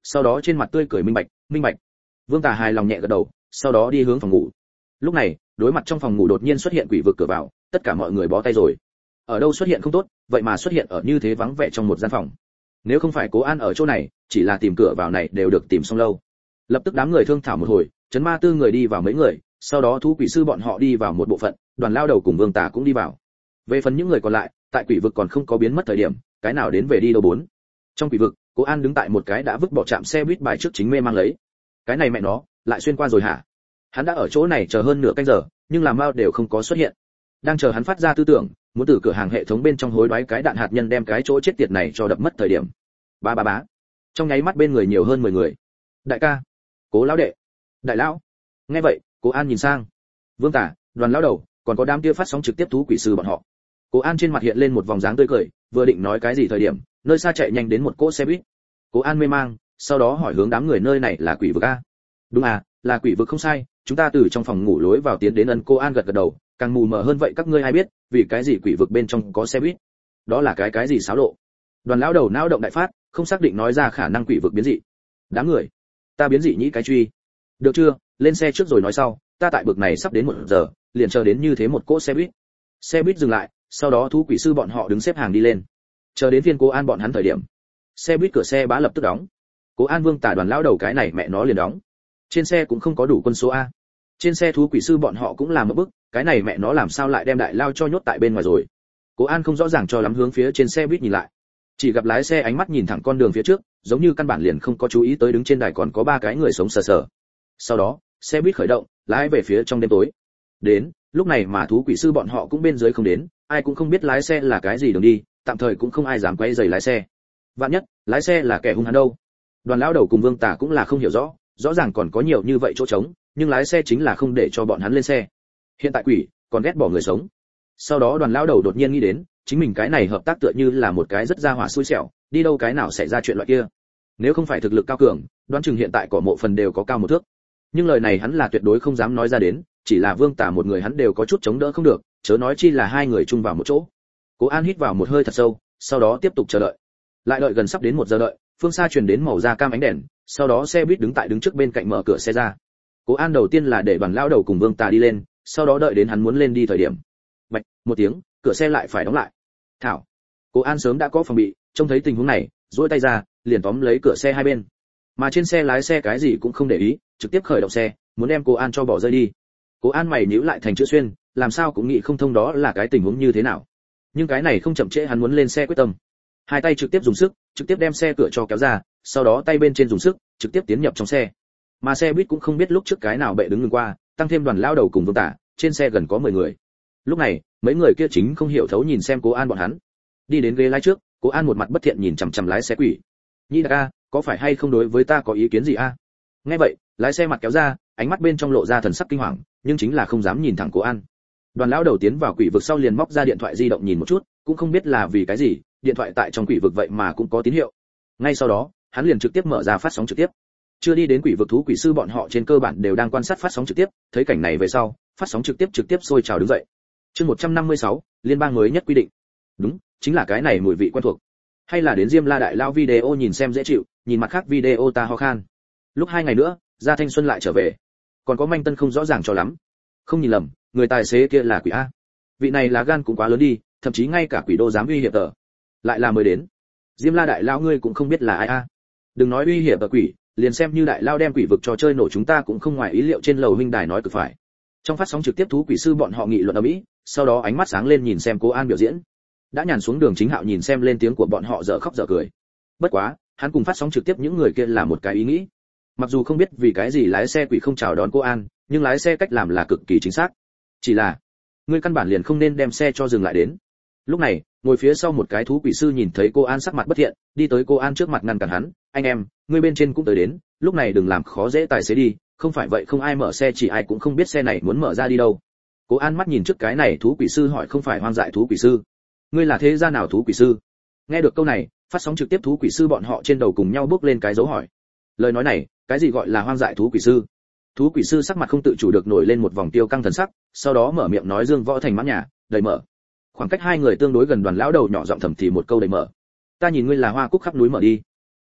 sau đó trên mặt tươi cười minh bạch, minh bạch. Vương Tà hài lòng nhẹ gật đầu, sau đó đi hướng phòng ngủ. Lúc này, đối mặt trong phòng ngủ đột nhiên xuất hiện quỷ vực cửa vào, tất cả mọi người bó tay rồi. Ở đâu xuất hiện không tốt, vậy mà xuất hiện ở như thế vắng vẻ trong một gian phòng. Nếu không phải Cố An ở chỗ này, chỉ là tìm cửa vào này đều được tìm xong lâu. Lập tức đám người thương thảo một hồi, trấn ma tư người đi vào mấy người, sau đó thú quỷ sư bọn họ đi vào một bộ phận, đoàn lao đầu cùng Vương Tà cũng đi vào. Về phần những người còn lại, tại quỷ vực còn không có biến mất thời điểm, cái nào đến về đi đâu bốn. Trong quỷ vực, Cố An đứng tại một cái đã vứt bỏ trạm xe buýt bài trước chính mê mang lấy. Cái này mẹ nó, lại xuyên qua rồi hả? Hắn đã ở chỗ này chờ hơn nửa canh giờ, nhưng làm bao đều không có xuất hiện. Đang chờ hắn phát ra tư tưởng, muốn từ cửa hàng hệ thống bên trong hối đoái cái đạn hạt nhân đem cái chỗ chết tiệt này cho đập mất thời điểm. Ba ba bá. Trong nháy mắt bên người nhiều hơn mười người. Đại ca, Cố lão đệ, đại lão. Nghe vậy, Cố An nhìn sang. Vương Tả, đoàn lão đầu, còn có đám kia phát sóng trực tiếp thú quỷ sư bọn họ. Cố An trên mặt hiện lên một vòng dáng tươi cười, vừa định nói cái gì thời điểm, nơi xa chạy nhanh đến một cỗ xe buýt. Cố An mê mang, sau đó hỏi hướng đám người nơi này là quỷ vực a? Đúng à, là quỷ vực không sai, chúng ta từ trong phòng ngủ lối vào tiến đến ân. Cố An gật gật đầu, càng mù mờ hơn vậy các ngươi ai biết, vì cái gì quỷ vực bên trong có xe buýt? Đó là cái cái gì xáo lộ? Đoàn lão đầu não động đại phát, không xác định nói ra khả năng quỷ vực biến dị. Đám người, ta biến dị nhĩ cái truy. Được chưa, lên xe trước rồi nói sau, ta tại bực này sắp đến một giờ, liền chờ đến như thế một cỗ xe buýt. Xe buýt dừng lại, sau đó thú quỷ sư bọn họ đứng xếp hàng đi lên. Chờ đến phiên Cố An bọn hắn thời điểm, xe buýt cửa xe bá lập tức đóng. Cố An Vương Tả đoàn lão đầu cái này mẹ nó liền đóng. Trên xe cũng không có đủ quân số a. Trên xe thú quỷ sư bọn họ cũng làm một bức, cái này mẹ nó làm sao lại đem đại lao cho nhốt tại bên ngoài rồi. Cố An không rõ ràng cho lắm hướng phía trên xe buýt nhìn lại. Chỉ gặp lái xe ánh mắt nhìn thẳng con đường phía trước, giống như căn bản liền không có chú ý tới đứng trên đài còn có ba cái người sống sờ sờ. Sau đó, xe buýt khởi động, lái về phía trong đêm tối. Đến, lúc này mà thú quỷ sư bọn họ cũng bên dưới không đến, ai cũng không biết lái xe là cái gì đường đi, tạm thời cũng không ai dám quay rầy lái xe. Vạn nhất, lái xe là kẻ hung hãn đâu. Đoàn lão đầu cùng Vương Tả cũng là không hiểu rõ, rõ ràng còn có nhiều như vậy chỗ trống, nhưng lái xe chính là không để cho bọn hắn lên xe. Hiện tại quỷ còn ghét bỏ người sống. Sau đó đoàn lão đầu đột nhiên nghĩ đến, chính mình cái này hợp tác tựa như là một cái rất ra hỏa xui xẻo, đi đâu cái nào xảy ra chuyện loại kia. Nếu không phải thực lực cao cường, đoán chừng hiện tại cỏ mộ phần đều có cao một thước. Nhưng lời này hắn là tuyệt đối không dám nói ra đến, chỉ là Vương Tả một người hắn đều có chút chống đỡ không được, chớ nói chi là hai người chung vào một chỗ. Cố An hít vào một hơi thật sâu, sau đó tiếp tục chờ đợi. Lại đợi gần sắp đến một giờ đợi, phương xa truyền đến màu da cam ánh đèn, sau đó xe buýt đứng tại đứng trước bên cạnh mở cửa xe ra. Cố An đầu tiên là để đoàn lão đầu cùng Vương Tà đi lên, sau đó đợi đến hắn muốn lên đi thời điểm. Bạch, một tiếng, cửa xe lại phải đóng lại. Thảo. Cố An sớm đã có phòng bị, trông thấy tình huống này, duỗi tay ra, liền tóm lấy cửa xe hai bên. Mà trên xe lái xe cái gì cũng không để ý, trực tiếp khởi động xe, muốn đem Cố An cho bỏ rơi đi. Cố An mày nhíu lại thành chữ xuyên, làm sao cũng nghĩ không thông đó là cái tình huống như thế nào. Nhưng cái này không chậm trễ hắn muốn lên xe quyết tâm. Hai tay trực tiếp dùng sức, trực tiếp đem xe cửa cho kéo ra, sau đó tay bên trên dùng sức, trực tiếp tiến nhập trong xe. Mà xe buýt cũng không biết lúc trước cái nào bệ đứng ngừng qua, tăng thêm đoàn lao đầu cùng Vương Tả, trên xe gần có mười người. Lúc này, mấy người kia chính không hiểu thấu nhìn xem Cố An bọn hắn. Đi đến ghế lái trước, Cố An một mặt bất thiện nhìn chằm chằm lái xe quỷ. Nhĩ đại ca, có phải hay không đối với ta có ý kiến gì a? Nghe vậy, lái xe mặt kéo ra, ánh mắt bên trong lộ ra thần sắc kinh hoàng, nhưng chính là không dám nhìn thẳng Cố An. Đoàn lão đầu tiến vào quỷ vực sau liền móc ra điện thoại di động nhìn một chút, cũng không biết là vì cái gì, điện thoại tại trong quỷ vực vậy mà cũng có tín hiệu. Ngay sau đó, hắn liền trực tiếp mở ra phát sóng trực tiếp. Chưa đi đến quỷ vực thú quỷ sư bọn họ trên cơ bản đều đang quan sát phát sóng trực tiếp, thấy cảnh này về sau, phát sóng trực tiếp trực tiếp sôi trào đứng dậy. Chương một trăm năm mươi sáu, liên bang mới nhất quy định. Đúng, chính là cái này mùi vị quen thuộc. Hay là đến Diêm La đại lao video nhìn xem dễ chịu, nhìn mặt khác video ta ho khan. Lúc hai ngày nữa, Gia Thanh Xuân lại trở về. Còn có manh tân không rõ ràng cho lắm. Không nhìn lầm, người tài xế kia là quỷ a. Vị này là gan cũng quá lớn đi, thậm chí ngay cả quỷ đô dám uy hiếp tờ. Lại là mới đến. Diêm La đại lao ngươi cũng không biết là ai a. Đừng nói uy hiếp tờ quỷ, liền xem như đại lao đem quỷ vực trò chơi nổ chúng ta cũng không ngoài ý liệu trên lầu huynh đài nói cực phải. Trong phát sóng trực tiếp thú quỷ sư bọn họ nghị luận ở mỹ, sau đó ánh mắt sáng lên nhìn xem Cố An biểu diễn. Đã nhàn xuống Đường Chính Hạo nhìn xem lên tiếng của bọn họ dở khóc dở cười. Bất quá, hắn cùng phát sóng trực tiếp những người kia là một cái ý nghĩ. Mặc dù không biết vì cái gì lái xe quỷ không chào đón Cố An, nhưng lái xe cách làm là cực kỳ chính xác. Chỉ là, ngươi căn bản liền không nên đem xe cho dừng lại đến. Lúc này, ngồi phía sau một cái thú quỷ sư nhìn thấy Cố An sắc mặt bất thiện, đi tới Cố An trước mặt ngăn cản hắn, "Anh em, ngươi bên trên cũng tới đến, lúc này đừng làm khó dễ tài xế đi, không phải vậy không ai mở xe chỉ ai cũng không biết xe này muốn mở ra đi đâu." Cố An mắt nhìn trước cái này thú quỷ sư hỏi, "Không phải hoang dại thú quỷ sư, ngươi là thế gia nào thú quỷ sư?" Nghe được câu này, phát sóng trực tiếp thú quỷ sư bọn họ trên đầu cùng nhau bước lên cái dấu hỏi. Lời nói này, cái gì gọi là hoang dại thú quỷ sư? Thú quỷ sư sắc mặt không tự chủ được nổi lên một vòng tiêu căng thần sắc, sau đó mở miệng nói Dương Võ Thành mãn nhà, đầy mở. Khoảng cách hai người tương đối gần, đoàn lão đầu nhỏ giọng thầm thì một câu đầy mở. "Ta nhìn ngươi là hoa cúc khắp núi mở đi."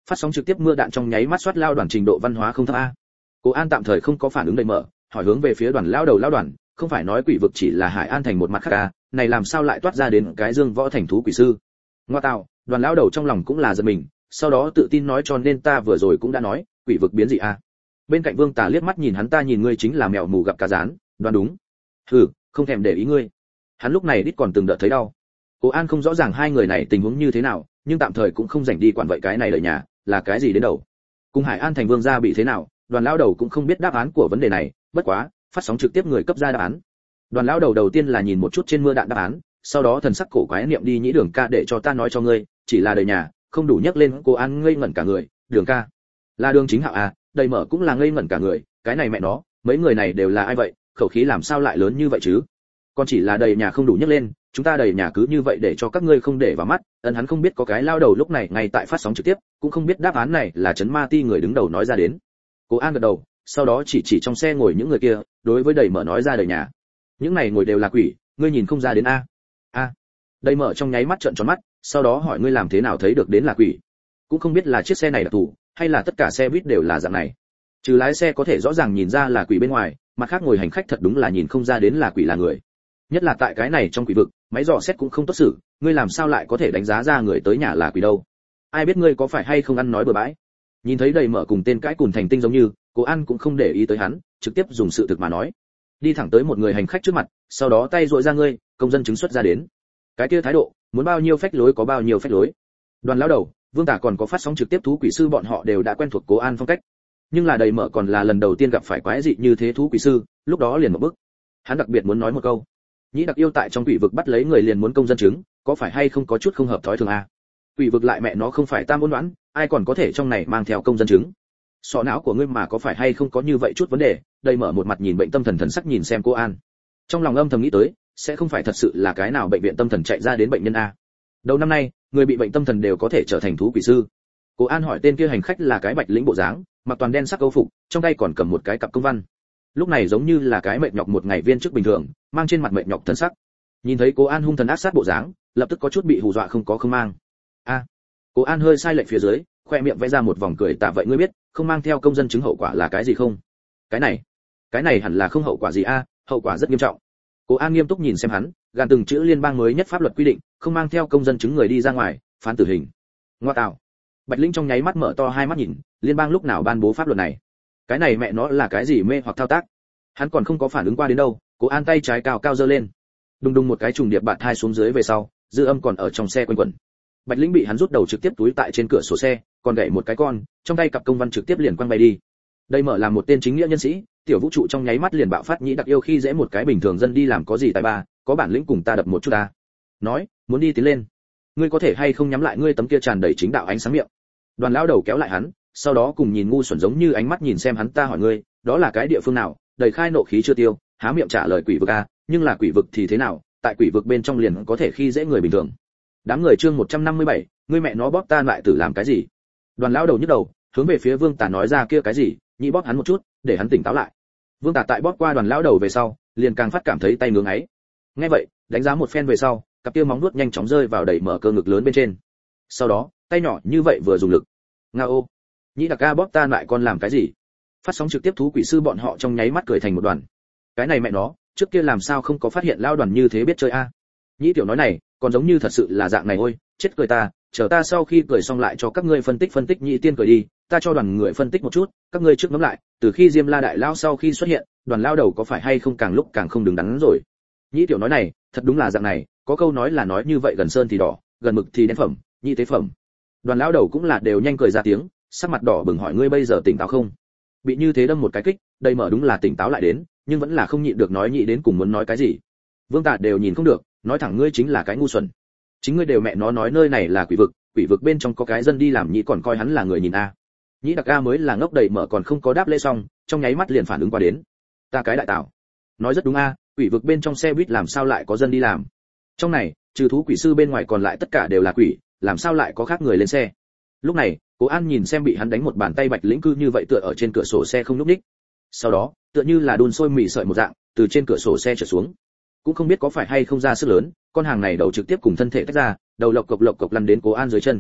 Phát sóng trực tiếp mưa đạn trong nháy mắt soát lao đoàn trình độ văn hóa không thấp a. Cố An tạm thời không có phản ứng đầy mở, hỏi hướng về phía đoàn lao đầu lao đoàn, không phải nói quỷ vực chỉ là Hải An thành một mặt khác à, này làm sao lại toát ra đến cái Dương Võ thành thú quỷ sư? Ngoa tạo, đoàn lao đầu trong lòng cũng là giật mình, sau đó tự tin nói cho nên ta vừa rồi cũng đã nói, quỷ vực biến dị a. Bên cạnh Vương Tà liếc mắt nhìn hắn, ta nhìn ngươi chính là mèo mù gặp cá rán, đoán đúng. Hừ, không thèm để ý ngươi. Hắn lúc này đít còn từng đợt thấy đau. Cố An không rõ ràng hai người này tình huống như thế nào, nhưng tạm thời cũng không rảnh đi quản vậy cái này lời nhà, là cái gì đến đầu. Cùng Hải An thành vương gia bị thế nào, đoàn lão đầu cũng không biết đáp án của vấn đề này, bất quá, phát sóng trực tiếp người cấp ra đáp án. Đoàn lão đầu đầu tiên là nhìn một chút trên mưa đạn đáp án, sau đó thần sắc cổ quái niệm đi nhĩ Đường ca để cho ta nói cho ngươi, chỉ là đời nhà, không đủ nhắc lên. Cố An ngây ngẩn cả người, Đường ca, là Đường Chính Hạo à? Đầy mở cũng là ngây ngẩn cả người, cái này mẹ nó, mấy người này đều là ai vậy, khẩu khí làm sao lại lớn như vậy chứ? Còn chỉ là đầy nhà không đủ nhắc lên, chúng ta đầy nhà cứ như vậy để cho các ngươi không để vào mắt. Ân hắn không biết có cái lao đầu lúc này ngay tại phát sóng trực tiếp, cũng không biết đáp án này là Trấn Ma Ti người đứng đầu nói ra đến. Cố An gật đầu, sau đó chỉ chỉ trong xe ngồi những người kia, đối với đầy mở nói ra đầy nhà, những này ngồi đều là quỷ, ngươi nhìn không ra đến a? A. Đầy mở trong nháy mắt trợn tròn mắt, sau đó hỏi ngươi làm thế nào thấy được đến là quỷ? Cũng không biết là chiếc xe này là tù, hay là tất cả xe buýt đều là dạng này. Trừ lái xe có thể rõ ràng nhìn ra là quỷ bên ngoài, mặt khác ngồi hành khách thật đúng là nhìn không ra đến là quỷ là người. Nhất là tại cái này trong quỷ vực, máy dò xét cũng không tốt xử, ngươi làm sao lại có thể đánh giá ra người tới nhà là quỷ đâu? Ai biết ngươi có phải hay không ăn nói bừa bãi? Nhìn thấy đầy mở cùng tên cãi cùn thành tinh giống như, Cố An cũng không để ý tới hắn, trực tiếp dùng sự thực mà nói. Đi thẳng tới một người hành khách trước mặt, sau đó tay duỗi ra ngươi, công dân chứng xuất ra đến. Cái kia thái độ, muốn bao nhiêu phách lối có bao nhiêu phách lối. Đoàn lão đầu, Vương Tả còn có phát sóng trực tiếp thú quỷ sư bọn họ đều đã quen thuộc Cố An phong cách. Nhưng là đầy mở còn là lần đầu tiên gặp phải quái dị như thế thú quỷ sư, lúc đó liền một bức. Hắn đặc biệt muốn nói một câu. Nhĩ Đặc Yêu tại trong quỷ vực bắt lấy người liền muốn công dân chứng, có phải hay không có chút không hợp thói thường a? Quỷ vực lại mẹ nó không phải tam ôn đoán, ai còn có thể trong này mang theo công dân chứng? Sọ não của ngươi mà có phải hay không có như vậy chút vấn đề? Đầy mở một mặt nhìn bệnh tâm thần thần sắc nhìn xem Cố An. Trong lòng âm thầm nghĩ tới, sẽ không phải thật sự là cái nào bệnh viện tâm thần chạy ra đến bệnh nhân a. Đầu năm nay, người bị bệnh tâm thần đều có thể trở thành thú quỷ sư. Cố An hỏi tên kia hành khách là cái bạch lĩnh bộ dáng, mặc toàn đen sắc câu phục, trong tay còn cầm một cái cặp công văn. Lúc này giống như là cái mệt nhọc một ngày viên chức bình thường, mang trên mặt mệt nhọc thần sắc. Nhìn thấy Cố An hung thần ác sát bộ dáng, lập tức có chút bị hù dọa không có không mang. A. Cố An hơi sai lệch phía dưới, khoe miệng vẽ ra một vòng cười tạ vậy ngươi biết, không mang theo công dân chứng hậu quả là cái gì không? Cái này, cái này hẳn là không hậu quả gì a, hậu quả rất nghiêm trọng. Cố An nghiêm túc nhìn xem hắn, gàn từng chữ liên bang mới nhất pháp luật quy định, không mang theo công dân chứng người đi ra ngoài, phán tử hình. Ngoa tạo. Bạch Linh trong nháy mắt mở to hai mắt nhìn, liên bang lúc nào ban bố pháp luật này? Cái này mẹ nó là cái gì mê hoặc thao tác? Hắn còn không có phản ứng qua đến đâu, Cố An tay trái cao cao giơ lên. Đùng đùng một cái trùng điệp bạt hai xuống dưới về sau, dư âm còn ở trong xe quanh quẩn. Bạch Linh bị hắn rút đầu trực tiếp túi tại trên cửa sổ xe, còn gậy một cái con, trong tay cặp công văn trực tiếp liền quăng bay đi. Đây mở làm một tên chính nghĩa nhân sĩ, tiểu vũ trụ trong nháy mắt liền bạo phát Nhĩ Đặc Yêu khi dễ một cái bình thường dân đi làm có gì tài ba, có bản lĩnh cùng ta đập một chút ta. Nói, muốn đi tiến lên. Ngươi có thể hay không nhắm lại ngươi tấm kia tràn đầy chính đạo ánh sáng miệng. Đoàn lão đầu kéo lại hắn, sau đó cùng nhìn ngu xuẩn giống như ánh mắt nhìn xem hắn, ta hỏi ngươi, đó là cái địa phương nào? Đầy khai nộ khí chưa tiêu, há miệng trả lời quỷ vực a, nhưng là quỷ vực thì thế nào, tại quỷ vực bên trong liền có thể khi dễ người bình thường. Đám người chương một trăm năm mươi bảy, ngươi mẹ nó bóp ta lại tử làm cái gì? Đoàn lão đầu nhức đầu, hướng về phía Vương Tà nói ra kia cái gì, nhị bóp hắn một chút, để hắn tỉnh táo lại. Vương Tà tại bóp qua đoàn lão đầu về sau, liền càng phát cảm thấy tay ngứa ngáy. Nghe vậy, đánh giá một phen về sau, cặp kia móng vuốt nhanh chóng rơi vào đầy mở cơ ngực lớn bên trên. Sau đó, tay nhỏ như vậy vừa dùng lực. Ngao, Nhĩ Đặc ca bóp ta lại con làm cái gì? Phát sóng trực tiếp thú quỷ sư bọn họ trong nháy mắt cười thành một đoàn. Cái này mẹ nó, trước kia làm sao không có phát hiện lao đoàn như thế biết chơi a? Nhĩ tiểu nói này, còn giống như thật sự là dạng này ôi, chết cười ta, chờ ta sau khi cười xong lại cho các ngươi phân tích phân tích. Nhĩ tiên cười đi, ta cho đoàn người phân tích một chút, các ngươi trước ngẫm lại, từ khi Diêm La đại lao sau khi xuất hiện, đoàn lao đầu có phải hay không càng lúc càng không đứng đắn rồi. Nhĩ tiểu nói này, thật đúng là dạng này, có câu nói là nói như vậy gần sơn thì đỏ, gần mực thì đen phẩm, nhĩ tế phẩm. Đoàn lao đầu cũng là đều nhanh cười ra tiếng, sắc mặt đỏ bừng hỏi ngươi bây giờ tỉnh táo không? Bị như thế đâm một cái kích, đây mở đúng là tỉnh táo lại đến, nhưng vẫn là không nhịn được nói nhị đến cùng muốn nói cái gì. Vương Tạ đều nhìn không được, nói thẳng ngươi chính là cái ngu xuẩn. Chính ngươi đều mẹ nó nói nơi này là quỷ vực, quỷ vực bên trong có cái dân đi làm nhị còn coi hắn là người nhìn a. Nhĩ Đặc A mới là ngốc đầy mở còn không có đáp lễ xong, trong nháy mắt liền phản ứng qua đến. Ta cái đại tạo. Nói rất đúng a, quỷ vực bên trong xe buýt làm sao lại có dân đi làm? Trong này, trừ thú quỷ sư bên ngoài còn lại tất cả đều là quỷ, làm sao lại có khác người lên xe? Lúc này, Cố An nhìn xem bị hắn đánh một bàn tay Bạch Lĩnh cư như vậy tựa ở trên cửa sổ xe không nhúc nhích. Sau đó, tựa như là đun sôi mì sợi một dạng, từ trên cửa sổ xe trở xuống. Cũng không biết có phải hay không ra sức lớn, con hàng này đầu trực tiếp cùng thân thể tách ra, đầu lộc cộc lộc cộc lăn đến Cố An dưới chân.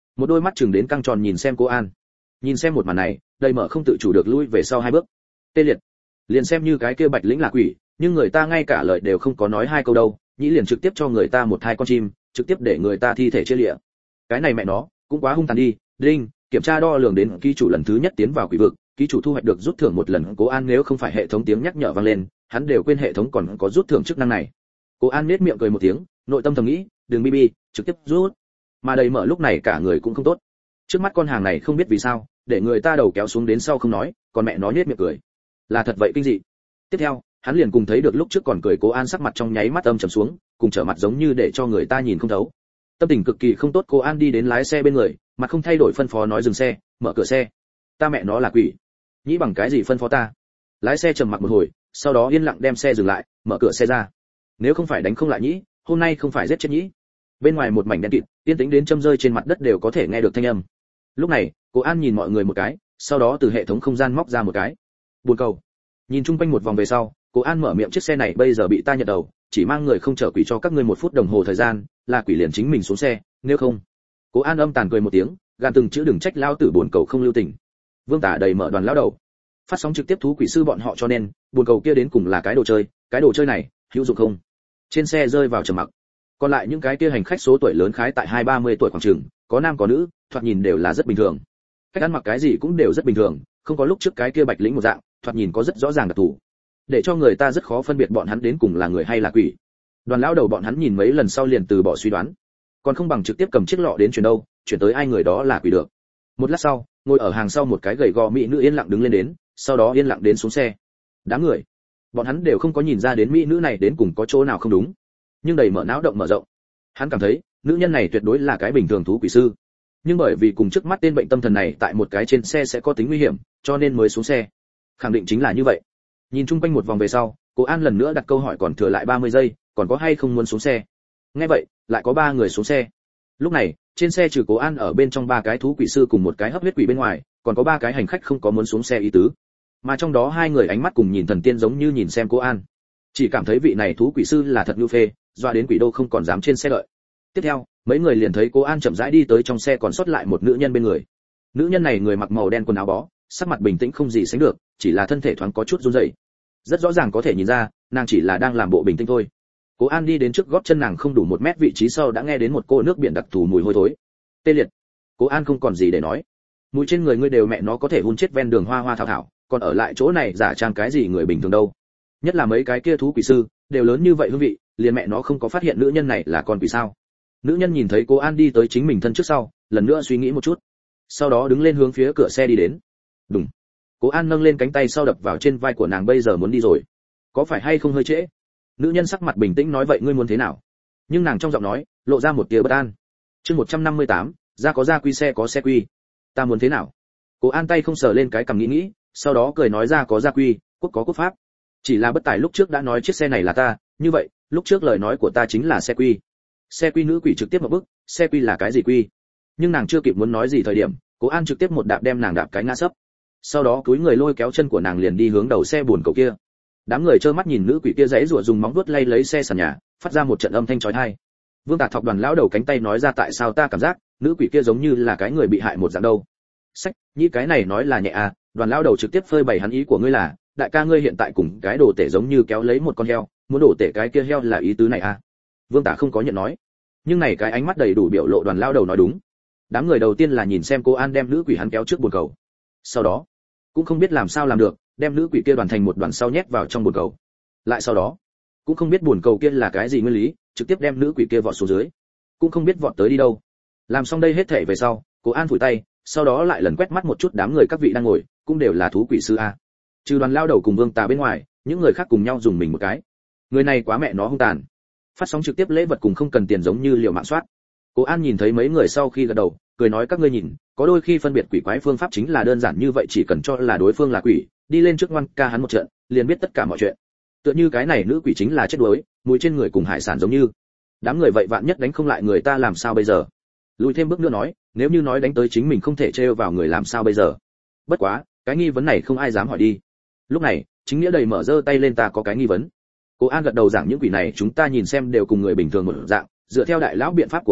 một đôi mắt chừng đến căng tròn nhìn xem Cố An. Nhìn xem một màn này, đầy mở không tự chủ được lui về sau hai bước. Tê liệt. Liền xem như cái kia Bạch Lĩnh là quỷ, nhưng người ta ngay cả lời đều không có nói hai câu đâu, nhĩ liền trực tiếp cho người ta một thai con chim, trực tiếp để người ta thi thể chia lịa. Cái này mẹ nó, cũng quá hung tàn đi. Đinh, kiểm tra đo lường đến ký chủ lần thứ nhất tiến vào quỷ vực, ký chủ thu hoạch được rút thưởng một lần. Cố An nếu không phải hệ thống tiếng nhắc nhở vang lên, hắn đều quên hệ thống còn có rút thưởng chức năng này. Cố An nhếch miệng cười một tiếng, nội tâm thầm nghĩ, đừng bi bi, trực tiếp rút. Mà đầy mở lúc này cả người cũng không tốt. Trước mắt con hàng này không biết vì sao, để người ta đầu kéo xuống đến sau không nói, còn mẹ nó nhếch miệng cười. Là thật vậy kinh dị. Tiếp theo, hắn liền cùng thấy được lúc trước còn cười Cố An sắc mặt trong nháy mắt âm trầm xuống, cùng trở mặt giống như để cho người ta nhìn không thấu. Tâm tình cực kỳ không tốt. Cố An đi đến lái xe bên người, mặt không thay đổi phân phó nói dừng xe, mở cửa xe. Ta mẹ nó là quỷ, nghĩ bằng cái gì phân phó ta? Lái xe trầm mặc một hồi, sau đó yên lặng đem xe dừng lại, mở cửa xe ra. Nếu không phải đánh không lại nhĩ, hôm nay không phải giết chết nhĩ. Bên ngoài một mảnh đen kịt, yên tĩnh đến châm rơi trên mặt đất đều có thể nghe được thanh âm. Lúc này, Cố An nhìn mọi người một cái, sau đó từ hệ thống không gian móc ra một cái buồn cầu. Nhìn chung quanh một vòng về sau, Cố An mở miệng, chiếc xe này bây giờ bị ta nhận đầu, chỉ mang người không chở quỷ cho các ngươi một phút đồng hồ thời gian, là quỷ liền chính mình xuống xe, nếu không. Cố An âm tàn cười một tiếng, gan từng chữ đừng trách lao tử buồn cầu không lưu tình. Vương Tả đầy mở đoàn lão đầu. Phát sóng trực tiếp thú quỷ sư bọn họ cho nên, buồn cầu kia đến cùng là cái đồ chơi, cái đồ chơi này hữu dụng không? Trên xe rơi vào trầm mặc. Còn lại những cái kia hành khách số tuổi lớn khái tại hai ba mươi tuổi khoảng chừng, có nam có nữ, thoạt nhìn đều là rất bình thường. Cách ăn mặc cái gì cũng đều rất bình thường, không có lúc trước cái kia Bạch Lĩnh một dạng, thoạt nhìn có rất rõ ràng đặc thù, để cho người ta rất khó phân biệt bọn hắn đến cùng là người hay là quỷ. Đoàn lão đầu bọn hắn nhìn mấy lần sau liền từ bỏ suy đoán, còn không bằng trực tiếp cầm chiếc lọ đến chuyển đâu, chuyển tới ai người đó là quỷ được. Một lát sau, ngồi ở hàng sau một cái gầy gò mỹ nữ yên lặng đứng lên đến, sau đó yên lặng đến xuống xe. Đám người, bọn hắn đều không có nhìn ra đến mỹ nữ này đến cùng có chỗ nào không đúng, nhưng đầy mở não động mở rộng. Hắn cảm thấy, nữ nhân này tuyệt đối là cái bình thường thú quỷ sư, nhưng bởi vì cùng trước mắt tên bệnh tâm thần này tại một cái trên xe sẽ có tính nguy hiểm, cho nên mới xuống xe. Khẳng định chính là như vậy. Nhìn chung quanh một vòng về sau, Cố An lần nữa đặt câu hỏi, còn thừa lại ba mươi giây, còn có hay không muốn xuống xe? Nghe vậy, lại có ba người xuống xe. Lúc này, trên xe trừ Cố An ở bên trong ba cái thú quỷ sư cùng một cái hấp huyết quỷ bên ngoài, còn có ba cái hành khách không có muốn xuống xe ý tứ. Mà trong đó hai người ánh mắt cùng nhìn thần tiên giống như nhìn xem Cố An, chỉ cảm thấy vị này thú quỷ sư là thật nhu phê, doa đến quỷ đô không còn dám trên xe đợi. Tiếp theo, mấy người liền thấy Cố An chậm rãi đi tới trong xe, còn sót lại một nữ nhân bên người. Nữ nhân này người mặc màu đen quần áo bó, sắc mặt bình tĩnh không gì sánh được, chỉ là thân thể thoáng có chút run rẩy. Rất rõ ràng có thể nhìn ra, nàng chỉ là đang làm bộ bình tĩnh thôi. Cố An đi đến trước gót chân nàng không đủ một mét vị trí sau đã nghe đến một cô nước biển đặc thù mùi hôi thối. Tê liệt. Cố An không còn gì để nói. Mùi trên người ngươi đều mẹ nó có thể hun chết ven đường hoa hoa thảo thảo, còn ở lại chỗ này giả trang cái gì người bình thường đâu. Nhất là mấy cái kia thú quỷ sư, đều lớn như vậy hương vị, liền mẹ nó không có phát hiện nữ nhân này là con quỷ sao? Nữ nhân nhìn thấy Cố An đi tới chính mình thân trước sau, lần nữa suy nghĩ một chút, sau đó đứng lên hướng phía cửa xe đi đến. Đùng. Cố An nâng lên cánh tay sau đập vào trên vai của nàng, bây giờ muốn đi rồi, có phải hay không hơi trễ? Nữ nhân sắc mặt bình tĩnh nói, vậy ngươi muốn thế nào? Nhưng nàng trong giọng nói lộ ra một tia bất an. Chương một trăm năm mươi tám, ra có ra quy, xe có xe quy. Ta muốn thế nào? Cố An tay không sờ lên cái cằm nghĩ nghĩ, sau đó cười nói, ra có ra quy, quốc có quốc pháp. Chỉ là bất tài lúc trước đã nói chiếc xe này là ta, như vậy, lúc trước lời nói của ta chính là xe quy. Xe quy nữ quỷ trực tiếp một bước, xe quy là cái gì quy? Nhưng nàng chưa kịp muốn nói gì thời điểm, Cố An trực tiếp một đạp đem nàng đạp cái ngã sấp. Sau đó cúi người lôi kéo chân của nàng liền đi hướng đầu xe buồn cầu kia. Đám người trơ mắt nhìn nữ quỷ kia giãy giụa dùng móng vuốt lay lấy xe sàn nhà, phát ra một trận âm thanh chói tai. Vương Tà thọc Đoàn lão đầu cánh tay nói ra, tại sao ta cảm giác nữ quỷ kia giống như là cái người bị hại một dạng đâu? Sách, nhĩ cái này nói là nhẹ à? Đoàn lão đầu trực tiếp phơi bày hắn ý của ngươi là, đại ca ngươi hiện tại cùng cái đồ tể giống như kéo lấy một con heo, muốn đổ tể cái kia heo là ý tứ này à? Vương Tà không có nhận nói, nhưng này cái ánh mắt đầy đủ biểu lộ Đoàn lão đầu nói đúng. Đám người đầu tiên là nhìn xem Cố An đem nữ quỷ hắn kéo trước bồn cầu, sau đó cũng không biết làm sao làm được, đem nữ quỷ kia đoàn thành một đoàn sau nhét vào trong bồn cầu. Lại sau đó, cũng không biết bồn cầu kia là cái gì nguyên lý, trực tiếp đem nữ quỷ kia vọt xuống dưới, cũng không biết vọt tới đi đâu. Làm xong đây hết thảy về sau, Cố An phủi tay, sau đó lại lần quét mắt một chút đám người các vị đang ngồi, cũng đều là thú quỷ sư a. Trừ Đoàn lao đầu cùng Vương Tà bên ngoài, những người khác cùng nhau dùng mình một cái. Người này quá mẹ nó hung tàn. Phát sóng trực tiếp lễ vật cùng không cần tiền giống như liều mạng soát. Cố An nhìn thấy mấy người sau khi gật đầu, cười nói, các ngươi nhìn, có đôi khi phân biệt quỷ quái phương pháp chính là đơn giản như vậy, chỉ cần cho là đối phương là quỷ, đi lên trước ngoan ca hắn một trận, liền biết tất cả mọi chuyện. Tựa như cái này nữ quỷ chính là chết đuối, mùi trên người cùng hải sản giống như. Đám người vậy vạn nhất đánh không lại người ta làm sao bây giờ? Lùi thêm bước nữa nói, nếu như nói đánh tới chính mình không thể trêu vào người làm sao bây giờ? Bất quá, cái nghi vấn này không ai dám hỏi đi. Lúc này, chính nghĩa đầy mở giơ tay lên, ta có cái nghi vấn. Cố An gật đầu giảng, những quỷ này chúng ta nhìn xem đều cùng người bình thường một dạng, dựa theo đại lão biện pháp của ngươi,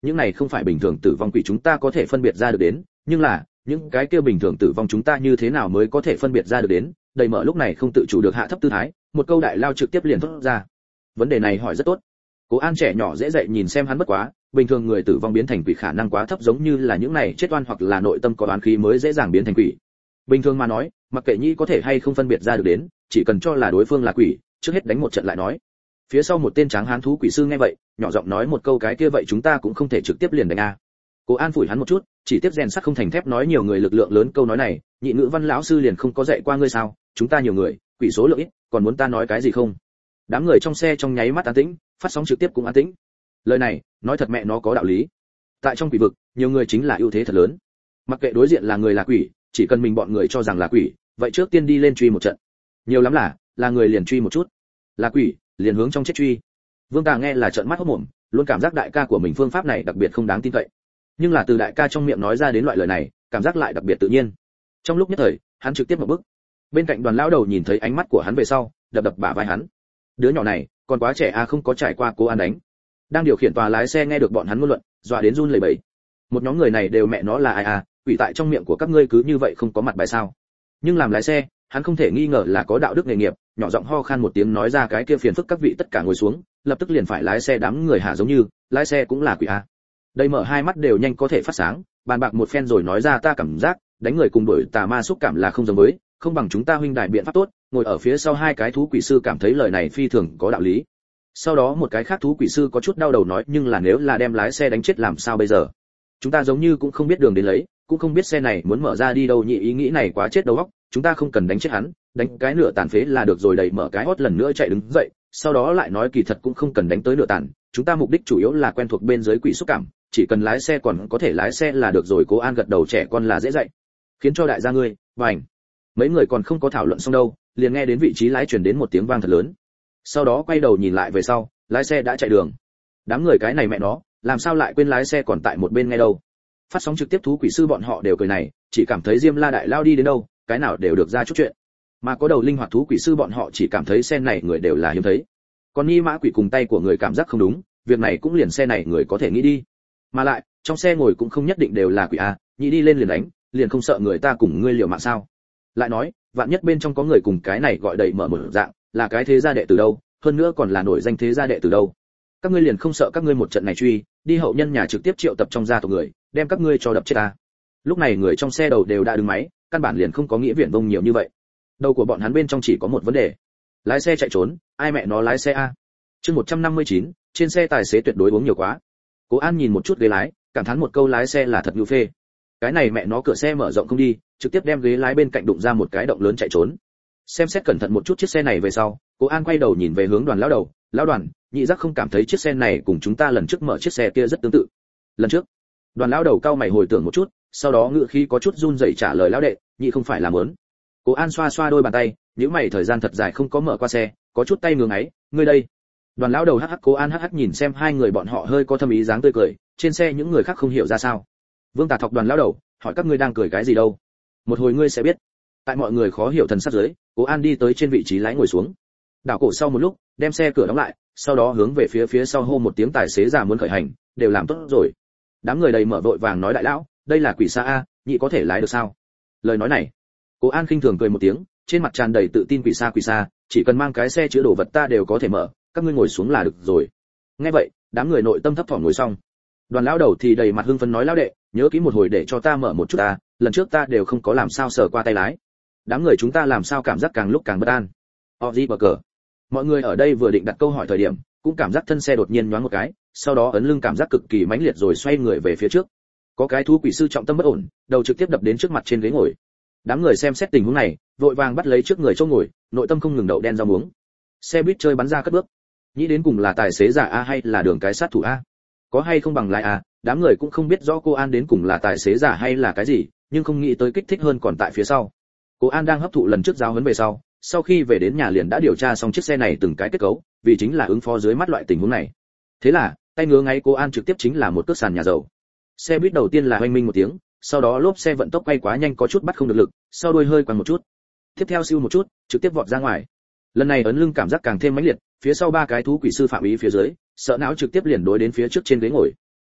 những này không phải bình thường tử vong quỷ chúng ta có thể phân biệt ra được đến, nhưng là những cái kia bình thường tử vong chúng ta như thế nào mới có thể phân biệt ra được đến? Đầy mở lúc này không tự chủ được hạ thấp tư thái, một câu đại lao trực tiếp liền thốt ra. Vấn đề này hỏi rất tốt. Cố An trẻ nhỏ dễ dạy nhìn xem hắn bất quá, bình thường người tử vong biến thành quỷ khả năng quá thấp, giống như là những này chết oan hoặc là nội tâm có oán khí mới dễ dàng biến thành quỷ. Bình thường mà nói, mặc kệ nhĩ có thể hay không phân biệt ra được đến, chỉ cần cho là đối phương là quỷ, trước hết đánh một trận lại nói. Phía sau một tên tráng hán thú quỷ sư nghe vậy, nhỏ giọng nói một câu cái kia vậy chúng ta cũng không thể trực tiếp liền đánh a. Cố An phủi hắn một chút, chỉ tiếp rèn sắt không thành thép nói nhiều người lực lượng lớn câu nói này, nhị ngữ văn lão sư liền không có dạy qua ngươi sao? Chúng ta nhiều người, quỷ số lượng ít, còn muốn ta nói cái gì không? Đám người trong xe trong nháy mắt an tĩnh, phát sóng trực tiếp cũng an tĩnh. Lời này, nói thật mẹ nó có đạo lý. Tại trong quỷ vực, nhiều người chính là ưu thế thật lớn. Mặc kệ đối diện là người là quỷ, chỉ cần mình bọn người cho rằng là quỷ, vậy trước tiên đi lên truy một trận. Nhiều lắm là, là người liền truy một chút. Là quỷ, liền hướng trong chết truy. Vương Tà nghe là trợn mắt hốt mồm, luôn cảm giác đại ca của mình phương pháp này đặc biệt không đáng tin cậy. Nhưng là từ đại ca trong miệng nói ra đến loại lời này, cảm giác lại đặc biệt tự nhiên. Trong lúc nhất thời, hắn trực tiếp một bước. Bên cạnh Đoàn lão đầu nhìn thấy ánh mắt của hắn về sau, đập đập bả vai hắn. Đứa nhỏ này, còn quá trẻ a, không có trải qua Cố An đánh. Đang điều khiển tòa lái xe nghe được bọn hắn ngôn luận, dọa đến run lẩy bẩy. Một nhóm người này đều mẹ nó là ai à, quỷ tại trong miệng của các ngươi cứ như vậy không có mặt bài sao? Nhưng làm lái xe, hắn không thể nghi ngờ là có đạo đức nghề nghiệp, nhỏ giọng ho khan một tiếng nói ra cái kia phiền phức các vị tất cả ngồi xuống, lập tức liền phải lái xe đám người hạ giống như, lái xe cũng là quỷ a. Đây mở hai mắt đều nhanh có thể phát sáng, bàn bạc một phen rồi nói ra ta cảm giác, đánh người cùng đuổi tà ma xúc cảm là không giống với, không bằng chúng ta huynh đài biện pháp tốt, ngồi ở phía sau hai cái thú quỷ sư cảm thấy lời này phi thường có đạo lý. Sau đó một cái khác thú quỷ sư có chút đau đầu nói nhưng là nếu là đem lái xe đánh chết làm sao bây giờ? Chúng ta giống như cũng không biết đường đến lấy, cũng không biết xe này muốn mở ra đi đâu nhị ý nghĩ này quá chết đầu óc, chúng ta không cần đánh chết hắn, đánh cái nửa tàn phế là được rồi đẩy mở cái hót lần nữa chạy đứng dậy, sau đó lại nói kỳ thật cũng không cần đánh tới nửa tàn, chúng ta mục đích chủ yếu là quen thuộc bên dưới quỷ xúc cảm, chỉ cần lái xe còn có thể lái xe là được rồi. Cố An gật đầu trẻ con là dễ dạy, khiến cho đại gia ngươi, vành. Mấy người còn không có thảo luận xong đâu, liền nghe đến vị trí lái truyền đến một tiếng vang thật lớn. Sau đó quay đầu nhìn lại về sau, lái xe đã chạy đường. Đám người cái này mẹ nó, làm sao lại quên lái xe còn tại một bên nghe đâu. Phát sóng trực tiếp thú quỷ sư bọn họ đều cười này, chỉ cảm thấy Diêm La đại lao đi đến đâu, cái nào đều được ra chút chuyện. Mà có đầu linh hoạt thú quỷ sư bọn họ chỉ cảm thấy xe này người đều là hiếm thấy. Còn Ni Mã quỷ cùng tay của người cảm giác không đúng, việc này cũng liền xe này người có thể nghĩ đi. Mà lại, trong xe ngồi cũng không nhất định đều là quỷ a, nhị đi lên liền đánh, liền không sợ người ta cùng ngươi liều mạng sao? Lại nói, vạn nhất bên trong có người cùng cái này gọi đầy mở một dạng, là cái thế gia đệ từ đâu, hơn nữa còn là nổi danh thế gia đệ từ đâu. Các ngươi liền không sợ các ngươi một trận này truy, đi hậu nhân nhà trực tiếp triệu tập trong gia tộc người, đem các ngươi cho đập chết ta. Lúc này người trong xe đầu đều đã đứng máy, căn bản liền không có nghĩa viển vông nhiều như vậy. Đầu của bọn hắn bên trong chỉ có một vấn đề. Lái xe chạy trốn, ai mẹ nó lái xe a? Chương một trăm năm mươi chín, trên xe tài xế tuyệt đối uống nhiều quá. Cố An nhìn một chút ghế lái, cảm thán một câu lái xe là thật nhu phê. Cái này mẹ nó cửa xe mở rộng không đi, trực tiếp đem ghế lái bên cạnh đụng ra một cái động lớn chạy trốn. Xem xét cẩn thận một chút chiếc xe này về sau, Cố An quay đầu nhìn về hướng Đoàn lão đầu, "Lão Đoàn, nhị giác không cảm thấy chiếc xe này cùng chúng ta lần trước mở chiếc xe kia rất tương tự?" "Lần trước?" Đoàn lão đầu cau mày hồi tưởng một chút, sau đó ngữ khí có chút run rẩy trả lời lão đệ, "Nhị không phải là muốn." Cố An xoa xoa đôi bàn tay, nhíu mày thời gian thật dài không có mở qua xe, có chút tay ngưỡng ấy, "Ngươi đây?" Đoàn lão đầu hắc hắc Cố An hắc hắc nhìn xem hai người bọn họ hơi có thâm ý dáng tươi cười, trên xe những người khác không hiểu ra sao. Vương Tà thọc Đoàn lão đầu, hỏi các ngươi đang cười cái gì đâu? Một hồi ngươi sẽ biết. Tại mọi người khó hiểu thần sắc dưới, Cố An đi tới trên vị trí lái ngồi xuống. Đảo cổ sau một lúc, đem xe cửa đóng lại, sau đó hướng về phía phía sau hô một tiếng tài xế già muốn khởi hành, đều làm tốt rồi. Đám người đầy mở vội vàng nói đại lão, đây là quỷ xa a, nhị có thể lái được sao? Lời nói này, Cố An khinh thường cười một tiếng, trên mặt tràn đầy tự tin quỷ xa quỷ xa, chỉ cần mang cái xe chứa đồ vật ta đều có thể mở, các ngươi ngồi xuống là được rồi. Nghe vậy, đám người nội tâm thấp thỏm ngồi xong. Đoàn lão đầu thì đầy mặt hưng phấn nói lão đệ, nhớ kỹ một hồi để cho ta mở một chút ta, lần trước ta đều không có làm sao sờ qua tay lái. Đám người chúng ta làm sao cảm giác càng lúc càng bất an. Oji bờ cờ. Mọi người ở đây vừa định đặt câu hỏi thời điểm, cũng cảm giác thân xe đột nhiên nhoáng một cái, sau đó ấn lưng cảm giác cực kỳ mãnh liệt rồi xoay người về phía trước. Có cái thú quỷ sư trọng tâm bất ổn, đầu trực tiếp đập đến trước mặt trên ghế ngồi. Đám người xem xét tình huống này, vội vàng bắt lấy trước người chỗ ngồi, nội tâm không ngừng đậu đen rau muống. Xe buýt chơi bắn ra cất bước. Nghĩ đến cùng là tài xế giả a hay là đường cái sát thủ a? Có hay không bằng lái a? Đám người cũng không biết rõ cô An đến cùng là tài xế giả hay là cái gì, nhưng không nghĩ tới kích thích hơn còn tại phía sau. Cô An đang hấp thụ lần trước giáo huấn về sau, sau khi về đến nhà liền đã điều tra xong chiếc xe này từng cái kết cấu, vì chính là ứng phó dưới mắt loại tình huống này. Thế là, tay ngứa ngáy cô An trực tiếp chính là một cước sàn nhà dầu. Xe buýt đầu tiên là oanh minh một tiếng, sau đó lốp xe vận tốc quay quá nhanh có chút bắt không được lực, sau đuôi hơi quằn một chút. Tiếp theo siêu một chút, trực tiếp vọt ra ngoài. Lần này ấn lưng cảm giác càng thêm mãnh liệt, phía sau ba cái thú quỷ sư phạm ý phía dưới, sợ não trực tiếp liền đối đến phía trước trên ghế ngồi.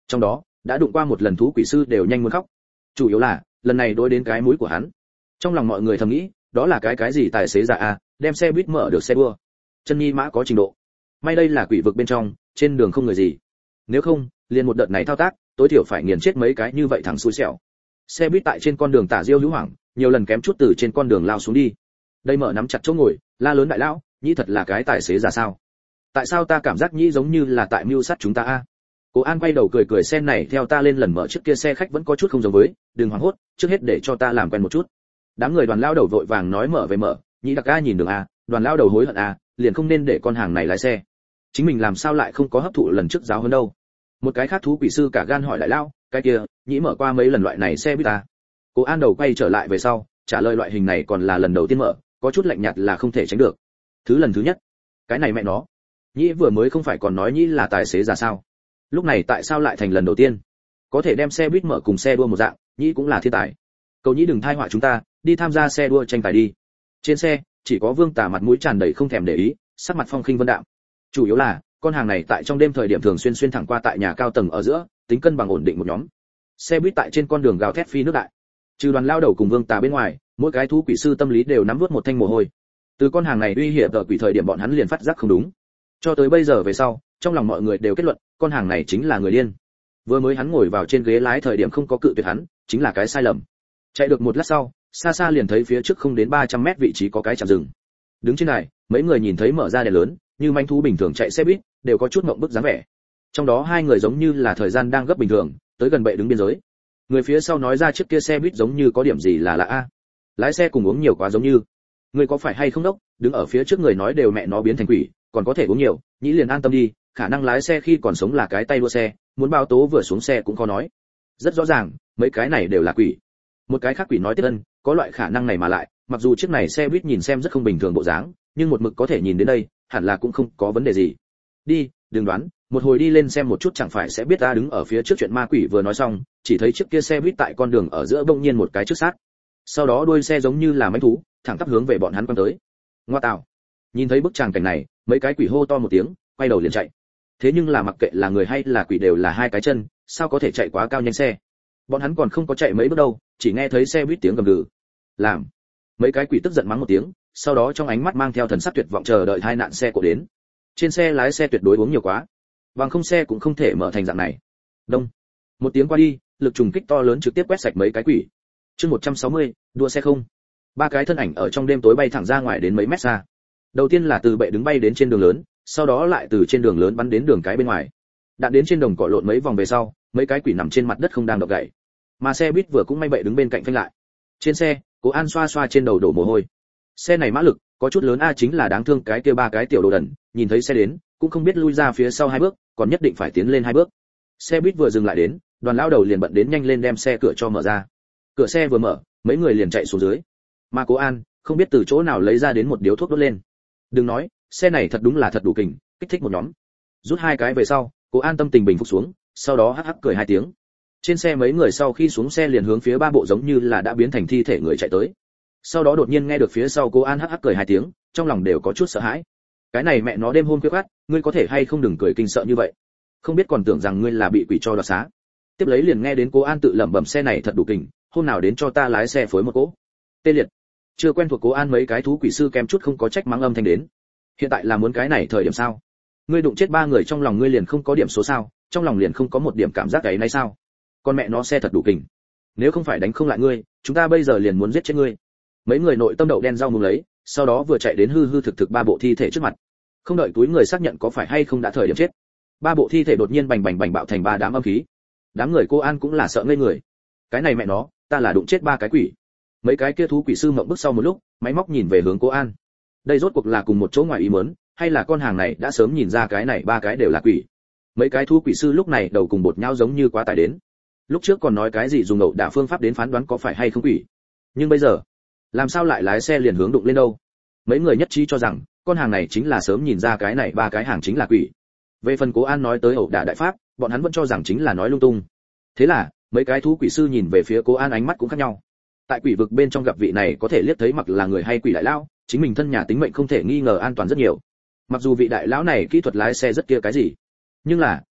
Trong đó, đã đụng qua một lần thú quỷ sư đều nhanh muốn khóc. Chủ yếu là, lần này đối đến cái mũi của hắn. Trong lòng mọi người thầm nghĩ, đó là cái cái gì tài xế giả a, đem xe buýt mở được xe đua. Chân nhi mã có trình độ. May đây là quỷ vực bên trong, trên đường không người gì. Nếu không, liền một đợt này thao tác, tối thiểu phải nghiền chết mấy cái như vậy thằng xui xẻo. Xe buýt tại trên con đường tả diêu hữu hoảng, nhiều lần kém chút từ trên con đường lao xuống đi. Đây mở nắm chặt chỗ ngồi, la lớn đại lão, nhĩ thật là cái tài xế giả sao? Tại sao ta cảm giác nhĩ giống như là tại mưu sát chúng ta a? Cố An quay đầu cười cười, xe này theo ta lên lần mở trước kia xe khách vẫn có chút không giống với, đừng hoảng hốt, trước hết để cho ta làm quen một chút. Đám người Đoàn lao đầu vội vàng nói mở về mở, nhĩ đặc a nhìn đường a, Đoàn lao đầu hối hận a, liền không nên để con hàng này lái xe. Chính mình làm sao lại không có hấp thụ lần trước giáo hơn đâu. Một cái khác thú quỷ sư cả gan hỏi đại lao, cái kia, nhĩ mở qua mấy lần loại này xe buýt ta. Cố An đầu quay trở lại về sau, trả lời loại hình này còn là lần đầu tiên mở, có chút lạnh nhạt là không thể tránh được. Thứ lần thứ nhất, cái này mẹ nó, nhĩ vừa mới không phải còn nói nhĩ là tài xế giả sao? Lúc này tại sao lại thành lần đầu tiên? Có thể đem xe buýt mở cùng xe đua một dạng, nhĩ cũng là thiên tài. Cầu nhĩ đừng thai họa chúng ta, đi tham gia xe đua tranh tài đi. Trên xe, chỉ có Vương Tả mặt mũi tràn đầy không thèm để ý, sắc mặt phong khinh vân đạm. Chủ yếu là, con hàng này tại trong đêm thời điểm thường xuyên xuyên thẳng qua tại nhà cao tầng ở giữa, tính cân bằng ổn định một nhóm. Xe buýt tại trên con đường gào thét phi nước đại. Trừ Đoàn lao đầu cùng Vương Tả bên ngoài, mỗi cái thú quỷ sư tâm lý đều nắm vút một thanh mồ hôi. Từ con hàng này uy hiểm ở quỷ thời điểm bọn hắn liền phát giác không đúng. Cho tới bây giờ về sau, trong lòng mọi người đều kết luận, con hàng này chính là người điên. Vừa mới hắn ngồi vào trên ghế lái thời điểm không có cự tuyệt hắn, chính là cái sai lầm. Chạy được một lát sau, xa xa liền thấy phía trước không đến ba trăm mét vị trí có cái trạm dừng. Đứng trên này, mấy người nhìn thấy mở ra đèn lớn, như manh thú bình thường chạy xe buýt, đều có chút ngượng bức dáng vẻ. Trong đó hai người giống như là thời gian đang gấp bình thường, tới gần bệ đứng biên giới. Người phía sau nói ra trước kia xe buýt giống như có điểm gì là lạ a. Lái xe cùng uống nhiều quá giống như. Người có phải hay không đốc, đứng ở phía trước người nói đều mẹ nó biến thành quỷ, còn có thể uống nhiều, nhĩ liền an tâm đi, khả năng lái xe khi còn sống là cái tay đua xe, muốn bao tố vừa xuống xe cũng có nói. Rất rõ ràng, mấy cái này đều là quỷ. Một cái khác quỷ nói tiếp ân, có loại khả năng này mà lại, mặc dù chiếc này xe buýt nhìn xem rất không bình thường bộ dáng, nhưng một mực có thể nhìn đến đây, hẳn là cũng không có vấn đề gì. Đi, đừng đoán, một hồi đi lên xem một chút chẳng phải sẽ biết ta đứng ở phía trước chuyện ma quỷ vừa nói xong, chỉ thấy chiếc kia xe buýt tại con đường ở giữa bỗng nhiên một cái trước sát. Sau đó đuôi xe giống như là mãnh thú, thẳng tắp hướng về bọn hắn quăng tới. Ngoa tạo. Nhìn thấy bức tràng cảnh này, mấy cái quỷ hô to một tiếng, quay đầu liền chạy. Thế nhưng là mặc kệ là người hay là quỷ đều là hai cái chân, sao có thể chạy quá cao nhanh xe. Bọn hắn còn không có chạy mấy bước đâu, chỉ nghe thấy xe buýt tiếng gầm gừ. Làm. Mấy cái quỷ tức giận mắng một tiếng, sau đó trong ánh mắt mang theo thần sắc tuyệt vọng chờ đợi hai nạn xe của đến. Trên xe lái xe tuyệt đối uống nhiều quá, bằng không xe cũng không thể mở thành dạng này. Đông. Một tiếng qua đi, lực trùng kích to lớn trực tiếp quét sạch mấy cái quỷ. Chương một trăm sáu mươi, đua xe không. Ba cái thân ảnh ở trong đêm tối bay thẳng ra ngoài đến mấy mét xa. Đầu tiên là từ bệ đứng bay đến trên đường lớn, sau đó lại từ trên đường lớn bắn đến đường cái bên ngoài. Đạn đến trên đồng cỏ lộn mấy vòng về sau, mấy cái quỷ nằm trên mặt đất không đang động đậy. Mà xe buýt vừa cũng may bệ đứng bên cạnh phanh lại. Trên xe, Cố An xoa xoa trên đầu đổ mồ hôi. Xe này mã lực có chút lớn a, chính là đáng thương cái kia ba cái tiểu đồ đần, nhìn thấy xe đến, cũng không biết lui ra phía sau hai bước, còn nhất định phải tiến lên hai bước. Xe buýt vừa dừng lại đến, Đoàn lao đầu liền bận đến nhanh lên đem xe cửa cho mở ra. Cửa xe vừa mở, mấy người liền chạy xuống dưới. Mà Cố An không biết từ chỗ nào lấy ra đến một điếu thuốc đốt lên. Đừng nói, xe này thật đúng là thật đủ kình, kích thích một nhóm. Rút hai cái về sau, Cố An tâm tình bình phục xuống, sau đó hắc hắc cười hai tiếng. Trên xe mấy người sau khi xuống xe liền hướng phía ba bộ giống như là đã biến thành thi thể người chạy tới. Sau đó đột nhiên nghe được phía sau Cố An hắc hắc cười hai tiếng, trong lòng đều có chút sợ hãi. Cái này mẹ nó đêm hôm khuya khoắt, ngươi có thể hay không đừng cười kinh sợ như vậy. Không biết còn tưởng rằng ngươi là bị quỷ cho đoạt xá. Tiếp lấy liền nghe đến Cố An tự lẩm bẩm xe này thật đủ kình, hôm nào đến cho ta lái xe phối một cỗ. Tê liệt. Chưa quen thuộc Cố An mấy cái thú quỷ sư kém chút không có trách mắng âm thanh đến. Hiện tại là muốn cái này thời điểm sao? Ngươi đụng chết ba người trong lòng ngươi liền không có điểm số sao? Trong lòng liền không có một điểm cảm giác cái này sao? Con mẹ nó xe thật đủ kình. Nếu không phải đánh không lại ngươi, chúng ta bây giờ liền muốn giết chết ngươi. Mấy người nội tâm đậu đen rau muống lấy, sau đó vừa chạy đến hư hư thực thực ba bộ thi thể trước mặt. Không đợi túi người xác nhận có phải hay không đã thời điểm chết. Ba bộ thi thể đột nhiên bành bành bành bạo thành ba đám âm khí. Đám người Cô An cũng là sợ ngây người. Cái này mẹ nó, ta là đụng chết ba cái quỷ. Mấy cái kia thú quỷ sư mộng bức sau một lúc, máy móc nhìn về hướng Cô An. Đây rốt cuộc là cùng một chỗ ngoài ý muốn, hay là con hàng này đã sớm nhìn ra cái này ba cái đều là quỷ. Mấy cái thú quỷ sư lúc này đầu cùng bột nhau giống như quá tải đến. Lúc trước còn nói cái gì dùng ẩu đả phương pháp đến phán đoán có phải hay không quỷ. Nhưng bây giờ, làm sao lại lái xe liền hướng đụng lên đâu? Mấy người nhất trí cho rằng, con hàng này chính là sớm nhìn ra cái này ba cái hàng chính là quỷ. Về phần Cố An nói tới ẩu đả đại pháp, bọn hắn vẫn cho rằng chính là nói lung tung. Thế là, mấy cái thú quỷ sư nhìn về phía Cố An ánh mắt cũng khác nhau. Tại quỷ vực bên trong gặp vị này có thể liếc thấy mặc là người hay quỷ đại lão, chính mình thân nhà tính mệnh không thể nghi ngờ an toàn rất nhiều. Mặc dù vị đại lão này kỹ thuật lái xe rất kia cái gì, nhưng là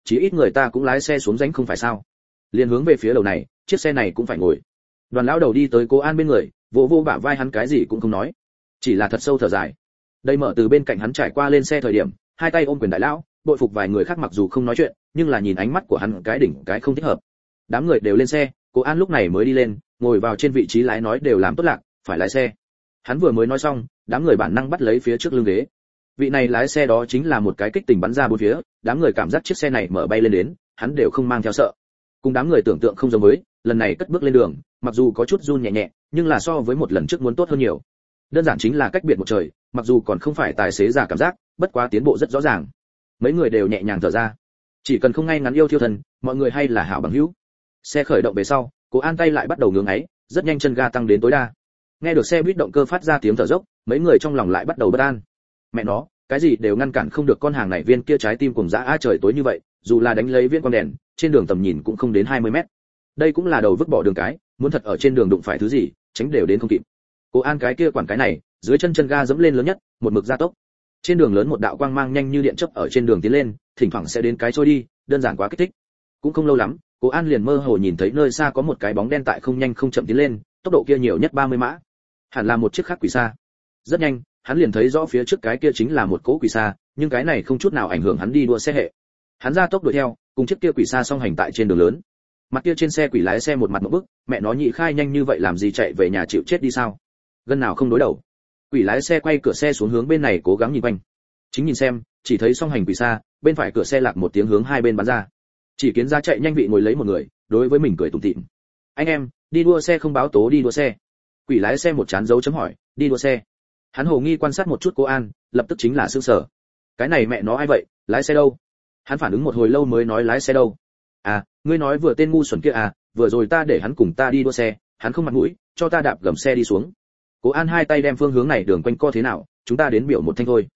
chí ít người ta cũng lái xe xuống rãnh không phải sao? Liền hướng về phía đầu này, chiếc xe này cũng phải ngồi. Đoàn lão đầu đi tới Cố An bên người, vỗ vỗ bả vai hắn, cái gì cũng không nói, chỉ là thật sâu thở dài. Đây mở từ bên cạnh hắn trải qua lên xe thời điểm, hai tay ôm quyền đại lão, bội phục vài người khác mặc dù không nói chuyện, nhưng là nhìn ánh mắt của hắn cái đỉnh cái không thích hợp. Đám người đều lên xe, Cố An lúc này mới đi lên, ngồi vào trên vị trí lái nói đều làm tốt lạc, phải lái xe. Hắn vừa mới nói xong, đám người bản năng bắt lấy phía trước lưng ghế. Vị này lái xe đó chính là một cái kích tình bắn ra bốn phía, đám người cảm giác chiếc xe này mở bay lên đến, hắn đều không mang theo sợ. Cùng đám người tưởng tượng không giống với, lần này cất bước lên đường, mặc dù có chút run nhẹ nhẹ, nhưng là so với một lần trước muốn tốt hơn nhiều. Đơn giản chính là cách biệt một trời, mặc dù còn không phải tài xế giả cảm giác, bất quá tiến bộ rất rõ ràng. Mấy người đều nhẹ nhàng thở ra. Chỉ cần không ngay ngắn yêu thiêu thần, mọi người hay là hảo bằng hữu. Xe khởi động về sau, Cố An tay lại bắt đầu ngưỡng ấy, rất nhanh chân ga tăng đến tối đa. Nghe được xe buýt động cơ phát ra tiếng thở dốc, mấy người trong lòng lại bắt đầu bất an. Mẹ nó, cái gì đều ngăn cản không được con hàng này, viên kia trái tim cùng dã á, trời tối như vậy, dù là đánh lấy viên quang đèn, trên đường tầm nhìn cũng không đến hai mươi mét. Đây cũng là đầu vứt bỏ đường cái, muốn thật ở trên đường đụng phải thứ gì, tránh đều đến không kịp. Cố An cái kia quản cái này, dưới chân chân ga dẫm lên lớn nhất, một mực gia tốc. Trên đường lớn một đạo quang mang nhanh như điện chớp ở trên đường tiến lên, thỉnh thoảng sẽ đến cái trôi đi, đơn giản quá kích thích. Cũng không lâu lắm, Cố An liền mơ hồ nhìn thấy nơi xa có một cái bóng đen tại không nhanh không chậm tiến lên, tốc độ kia nhiều nhất ba mươi mã. Hẳn là một chiếc khác quỷ xa. Rất nhanh, hắn liền thấy rõ phía trước cái kia chính là một cỗ quỷ xa, nhưng cái này không chút nào ảnh hưởng hắn đi đua xe hệ. Hắn ra tốc đuổi theo, cùng chiếc kia quỷ xa song hành tại trên đường lớn. Mặt kia trên xe quỷ lái xe một mặt một bức, mẹ nó nhị khai nhanh như vậy làm gì, chạy về nhà chịu chết đi sao? Gân nào không đối đầu. Quỷ lái xe quay cửa xe xuống hướng bên này cố gắng nhìn quanh. Chính nhìn xem, chỉ thấy song hành quỷ xa, bên phải cửa xe lạc một tiếng hướng hai bên bắn ra. Chỉ kiến ra chạy nhanh vị ngồi lấy một người, đối với mình cười tủm tỉm. Anh em, đi đua xe không báo tố đi đua xe. Quỷ lái xe một chán dấu chấm hỏi, đi đua xe. Hắn hồ nghi quan sát một chút Cố An, lập tức chính là sửng sở. Cái này mẹ nó ai vậy, lái xe đâu? Hắn phản ứng một hồi lâu mới nói lái xe đâu. À, ngươi nói vừa tên ngu xuẩn kia à, vừa rồi ta để hắn cùng ta đi đua xe, hắn không mặt mũi, cho ta đạp gầm xe đi xuống. Cố An hai tay đem phương hướng này đường quanh co thế nào, chúng ta đến biểu một thanh thôi.